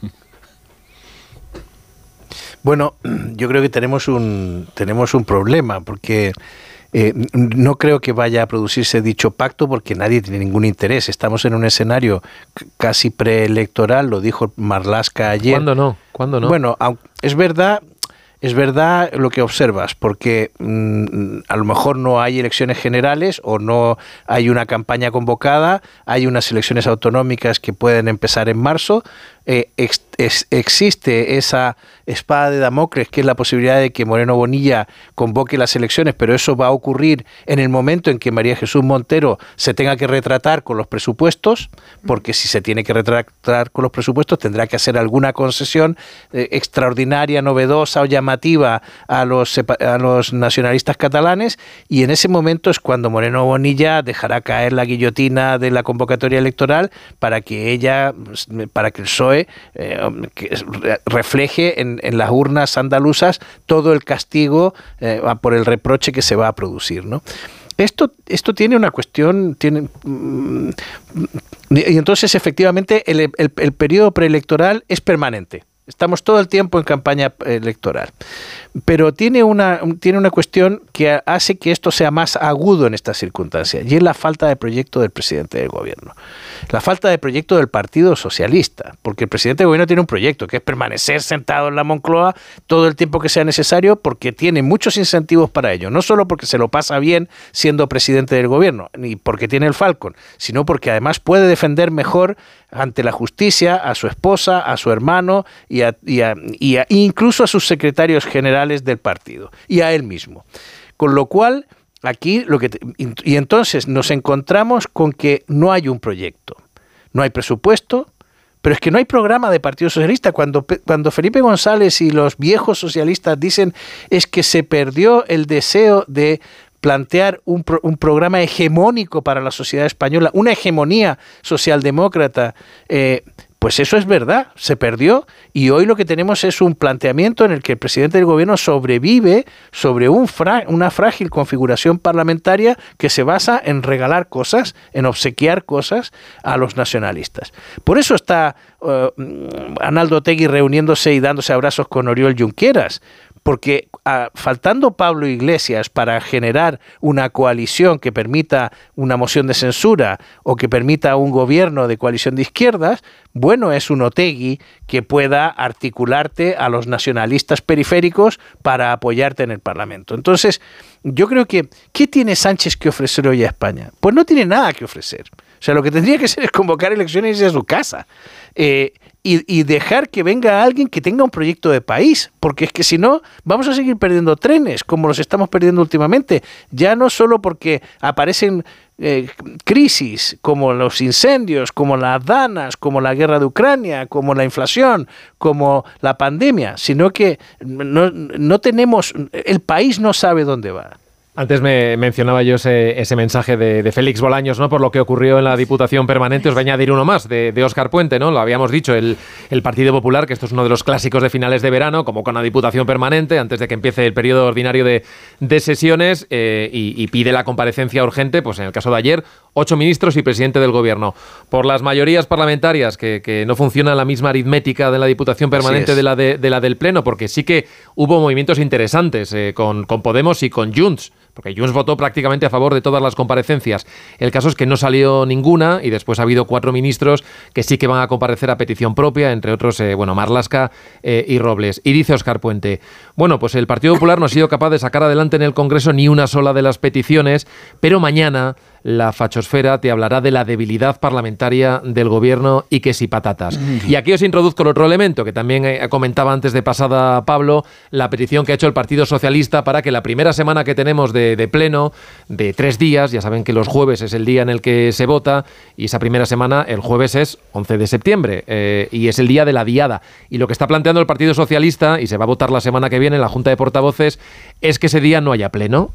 Bueno, yo creo que tenemos un problema, porque no creo que vaya a producirse dicho pacto, porque nadie tiene ningún interés. Estamos en un escenario casi preelectoral, lo dijo Marlaska ayer. ¿Cuándo no? Bueno, es verdad lo que observas, porque a lo mejor no hay elecciones generales o no hay una campaña convocada, hay unas elecciones autonómicas que pueden empezar en marzo. Existe esa espada de Damocles, que es la posibilidad de que Moreno Bonilla convoque las elecciones, pero eso va a ocurrir en el momento en que María Jesús Montero se tenga que retratar con los presupuestos, porque si se tiene que retratar con los presupuestos tendrá que hacer alguna concesión extraordinaria, novedosa o llamativa a los nacionalistas catalanes, y en ese momento es cuando Moreno Bonilla dejará caer la guillotina de la convocatoria electoral para que el PSOE que refleje en las urnas andaluzas todo el castigo por el reproche que se va a producir, ¿no? Esto tiene una cuestión, y entonces efectivamente el periodo preelectoral es permanente. Estamos todo el tiempo en campaña electoral. Pero tiene una cuestión que hace que esto sea más agudo en estas circunstancias, y es la falta de proyecto del presidente del gobierno. La falta de proyecto del Partido Socialista, porque el presidente del gobierno tiene un proyecto, que es permanecer sentado en la Moncloa todo el tiempo que sea necesario, porque tiene muchos incentivos para ello. No solo porque se lo pasa bien siendo presidente del gobierno, ni porque tiene el Falcon, sino porque además puede defender mejor ante la justicia a su esposa, a su hermano y incluso a sus secretarios generales del partido y a él mismo. Con lo cual, aquí y entonces nos encontramos con que no hay un proyecto, no hay presupuesto, pero es que no hay programa de Partido Socialista. Cuando Felipe González y los viejos socialistas dicen es que se perdió el deseo de plantear un programa hegemónico para la sociedad española, una hegemonía socialdemócrata, pues eso es verdad, se perdió, y hoy lo que tenemos es un planteamiento en el que el presidente del gobierno sobrevive sobre una frágil configuración parlamentaria que se basa en regalar cosas, en obsequiar cosas a los nacionalistas. Por eso está Arnaldo Otegi reuniéndose y dándose abrazos con Oriol Junqueras, porque faltando Pablo Iglesias para generar una coalición que permita una moción de censura o que permita un gobierno de coalición de izquierdas, bueno es un Otegi que pueda articularte a los nacionalistas periféricos para apoyarte en el Parlamento. Entonces, yo creo que, ¿qué tiene Sánchez que ofrecer hoy a España? Pues no tiene nada que ofrecer. O sea, lo que tendría que hacer es convocar elecciones y irse a su casa. Y dejar que venga alguien que tenga un proyecto de país, porque es que si no, vamos a seguir perdiendo trenes, como los estamos perdiendo últimamente, ya no solo porque aparecen crisis, como los incendios, como las danas, como la guerra de Ucrania, como la inflación, como la pandemia, sino que no tenemos, el país no sabe dónde va. Antes me mencionaba yo ese mensaje de Félix Bolaños, ¿no? Por lo que ocurrió en la Diputación Permanente. Os voy a añadir uno más, de Óscar Puente, ¿no? Lo habíamos dicho, el Partido Popular, que esto es uno de los clásicos de finales de verano, como con la Diputación Permanente, antes de que empiece el periodo ordinario de sesiones, y pide la comparecencia urgente, pues en el caso de ayer, 8 ministros y presidente del Gobierno. Por las mayorías parlamentarias, que no funciona la misma aritmética de la Diputación Permanente de la del Pleno, porque sí que hubo movimientos interesantes con Podemos y con Junts, porque Junts votó prácticamente a favor de todas las comparecencias. El caso es que no salió ninguna, y después ha habido 4 ministros que sí que van a comparecer a petición propia, entre otros, Marlaska y Robles. Y dice Óscar Puente, bueno, pues el Partido Popular no ha sido capaz de sacar adelante en el Congreso ni una sola de las peticiones, pero mañana la fachosfera te hablará de la debilidad parlamentaria del gobierno y que si patatas. Y aquí os introduzco el otro elemento que también comentaba antes de pasada Pablo, la petición que ha hecho el Partido Socialista para que la primera semana que tenemos de pleno, de 3 días, ya saben que los jueves es el día en el que se vota, y esa primera semana, el jueves es 11 de septiembre, y es el día de la diada. Y lo que está planteando el Partido Socialista, y se va a votar la semana que viene en la Junta de Portavoces, es que ese día no haya pleno,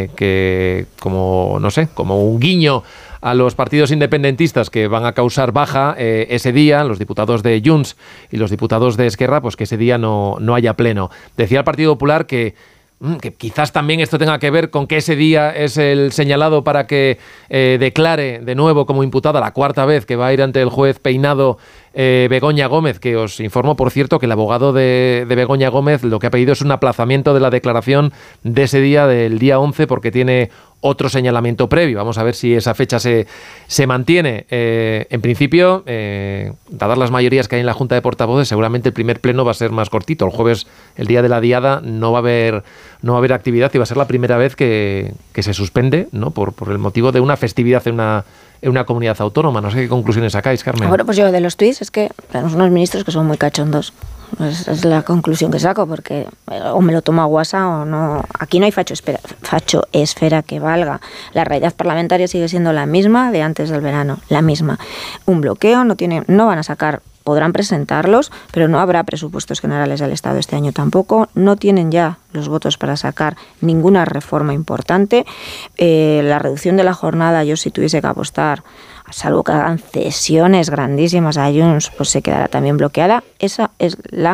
que como un guiño a los partidos independentistas que van a causar baja ese día, los diputados de Junts y los diputados de Esquerra, pues que ese día no haya pleno. Decía el Partido Popular que quizás también esto tenga que ver con que ese día es el señalado para que declare de nuevo como imputada la 4ª vez que va a ir ante el juez Peinado Begoña Gómez, que os informo, por cierto, que el abogado de Begoña Gómez lo que ha pedido es un aplazamiento de la declaración de ese día, del día 11, porque tiene otro señalamiento previo. Vamos a ver si esa fecha se mantiene. En principio, dadas las mayorías que hay en la Junta de Portavoces, seguramente el primer pleno va a ser más cortito. El jueves, el día de la diada, no va a haber actividad, y va a ser la primera vez que se suspende, ¿no? Por el motivo de una festividad en una comunidad autónoma. No sé qué conclusiones sacáis, Carmen. Bueno, pues yo de los tuits es que tenemos unos ministros que son muy cachondos. Es la conclusión que saco, porque o me lo tomo a guasa o no. Aquí no hay fachoesfera que valga. La realidad parlamentaria sigue siendo la misma de antes del verano, la misma. Un bloqueo, no van a sacar, podrán presentarlos, pero no habrá presupuestos generales del Estado este año tampoco. No tienen ya los votos para sacar ninguna reforma importante. La reducción de la jornada, yo si tuviese que apostar, salvo que hagan cesiones grandísimas a Junts, pues se quedará también bloqueada. Esa es la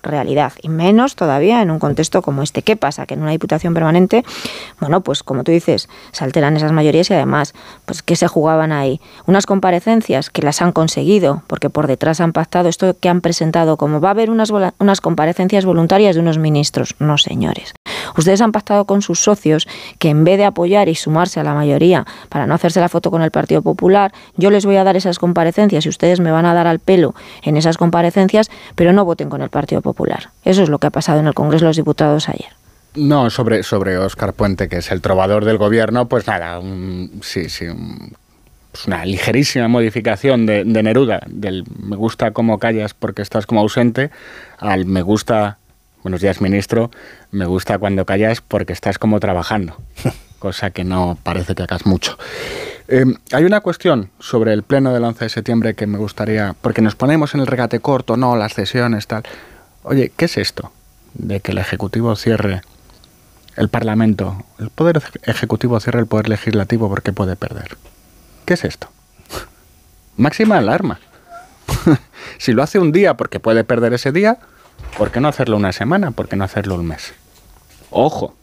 realidad, y menos todavía en un contexto como este. ¿Qué pasa? Que en una Diputación permanente, bueno, pues como tú dices, se alteran esas mayorías y además, pues ¿qué se jugaban ahí? Unas comparecencias que las han conseguido, porque por detrás han pactado esto que han presentado, como va a haber unas comparecencias voluntarias de unos ministros. No, señores. Ustedes han pactado con sus socios que en vez de apoyar y sumarse a la mayoría para no hacerse la foto con el Partido Popular, yo les voy a dar esas comparecencias y ustedes me van a dar al pelo en esas comparecencias, pero no voten con el Partido Popular. Eso es lo que ha pasado en el Congreso de los Diputados ayer. No, sobre Óscar Puente, que es el trovador del gobierno, pues nada, pues una ligerísima modificación de Neruda, del me gusta cómo callas porque estás como ausente, al me gusta, buenos días ministro, me gusta cuando callas porque estás como trabajando, cosa que no parece que hagas mucho. Hay una cuestión sobre el pleno del 11 de septiembre que me gustaría, porque nos ponemos en el regate corto, no, las sesiones, tal. Oye, ¿qué es esto de que el Ejecutivo cierre el Parlamento, el Poder Ejecutivo cierre el Poder Legislativo porque puede perder? ¿Qué es esto? Máxima alarma. Si lo hace un día porque puede perder ese día, ¿por qué no hacerlo una semana? ¿Por qué no hacerlo un mes? Ojo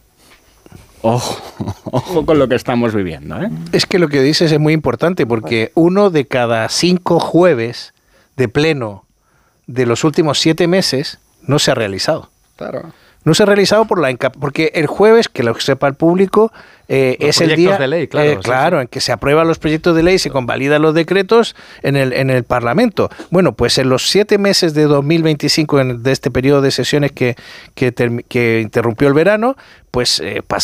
con lo que estamos viviendo, ¿eh? Es que lo que dices es muy importante, porque 1 de cada 5 jueves de pleno de los últimos 7 meses no se ha realizado. Claro. No se ha realizado porque el jueves, que lo sepa el público, es el día de ley, claro, claro, en que se aprueban los proyectos de ley, se convalidan los decretos en el Parlamento. Bueno, pues en los 7 meses de 2025, de este periodo de sesiones que interrumpió el verano, pues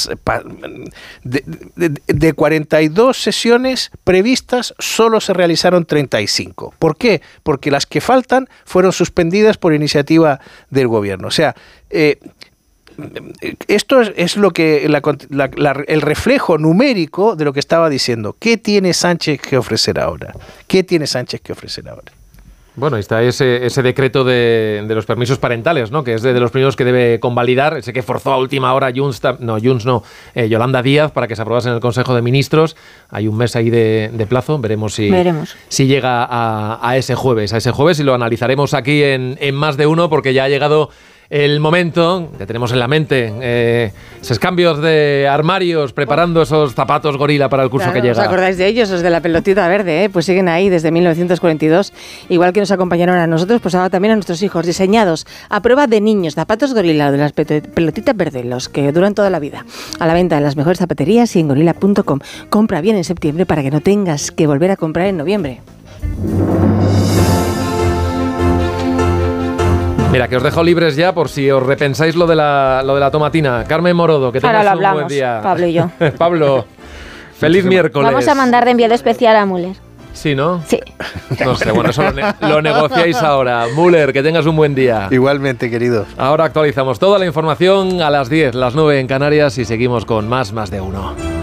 de 42 sesiones previstas, solo se realizaron 35. ¿Por qué? Porque las que faltan fueron suspendidas por iniciativa del Gobierno. O sea, esto es lo que el reflejo numérico de lo que estaba diciendo. ¿Qué tiene Sánchez que ofrecer ahora? ¿Qué tiene Sánchez que ofrecer ahora? Bueno, está ese decreto de los permisos parentales, ¿no? Que es de los primeros que debe convalidar, ese que forzó a última hora Yolanda Díaz para que se aprobase en el Consejo de Ministros. Hay un mes ahí de plazo, veremos si llega a ese jueves y lo analizaremos aquí en Más de Uno, porque ya ha llegado el momento, que tenemos en la mente, esos cambios de armarios, preparando esos zapatos gorila para el curso que llega. ¿Os acordáis de ellos, los de la pelotita verde? Pues siguen ahí desde 1942, igual que nos acompañaron a nosotros, pues ahora también a nuestros hijos, diseñados a prueba de niños, zapatos gorila de las pelotitas verdes, los que duran toda la vida. A la venta en las mejores zapaterías y en gorila.com. Compra bien en septiembre para que no tengas que volver a comprar en noviembre. Mira, que os dejo libres ya por si os repensáis lo de la tomatina. Carmen Morodo, que tengas un buen día. Pablo y yo. Pablo, feliz miércoles. Vamos a mandar de enviado especial a Müller. ¿Sí, no? Sí. No sé, bueno, eso lo negociáis ahora. Müller, que tengas un buen día. Igualmente, querido. Ahora actualizamos toda la información a las 10, las 9 en Canarias y seguimos con más de uno.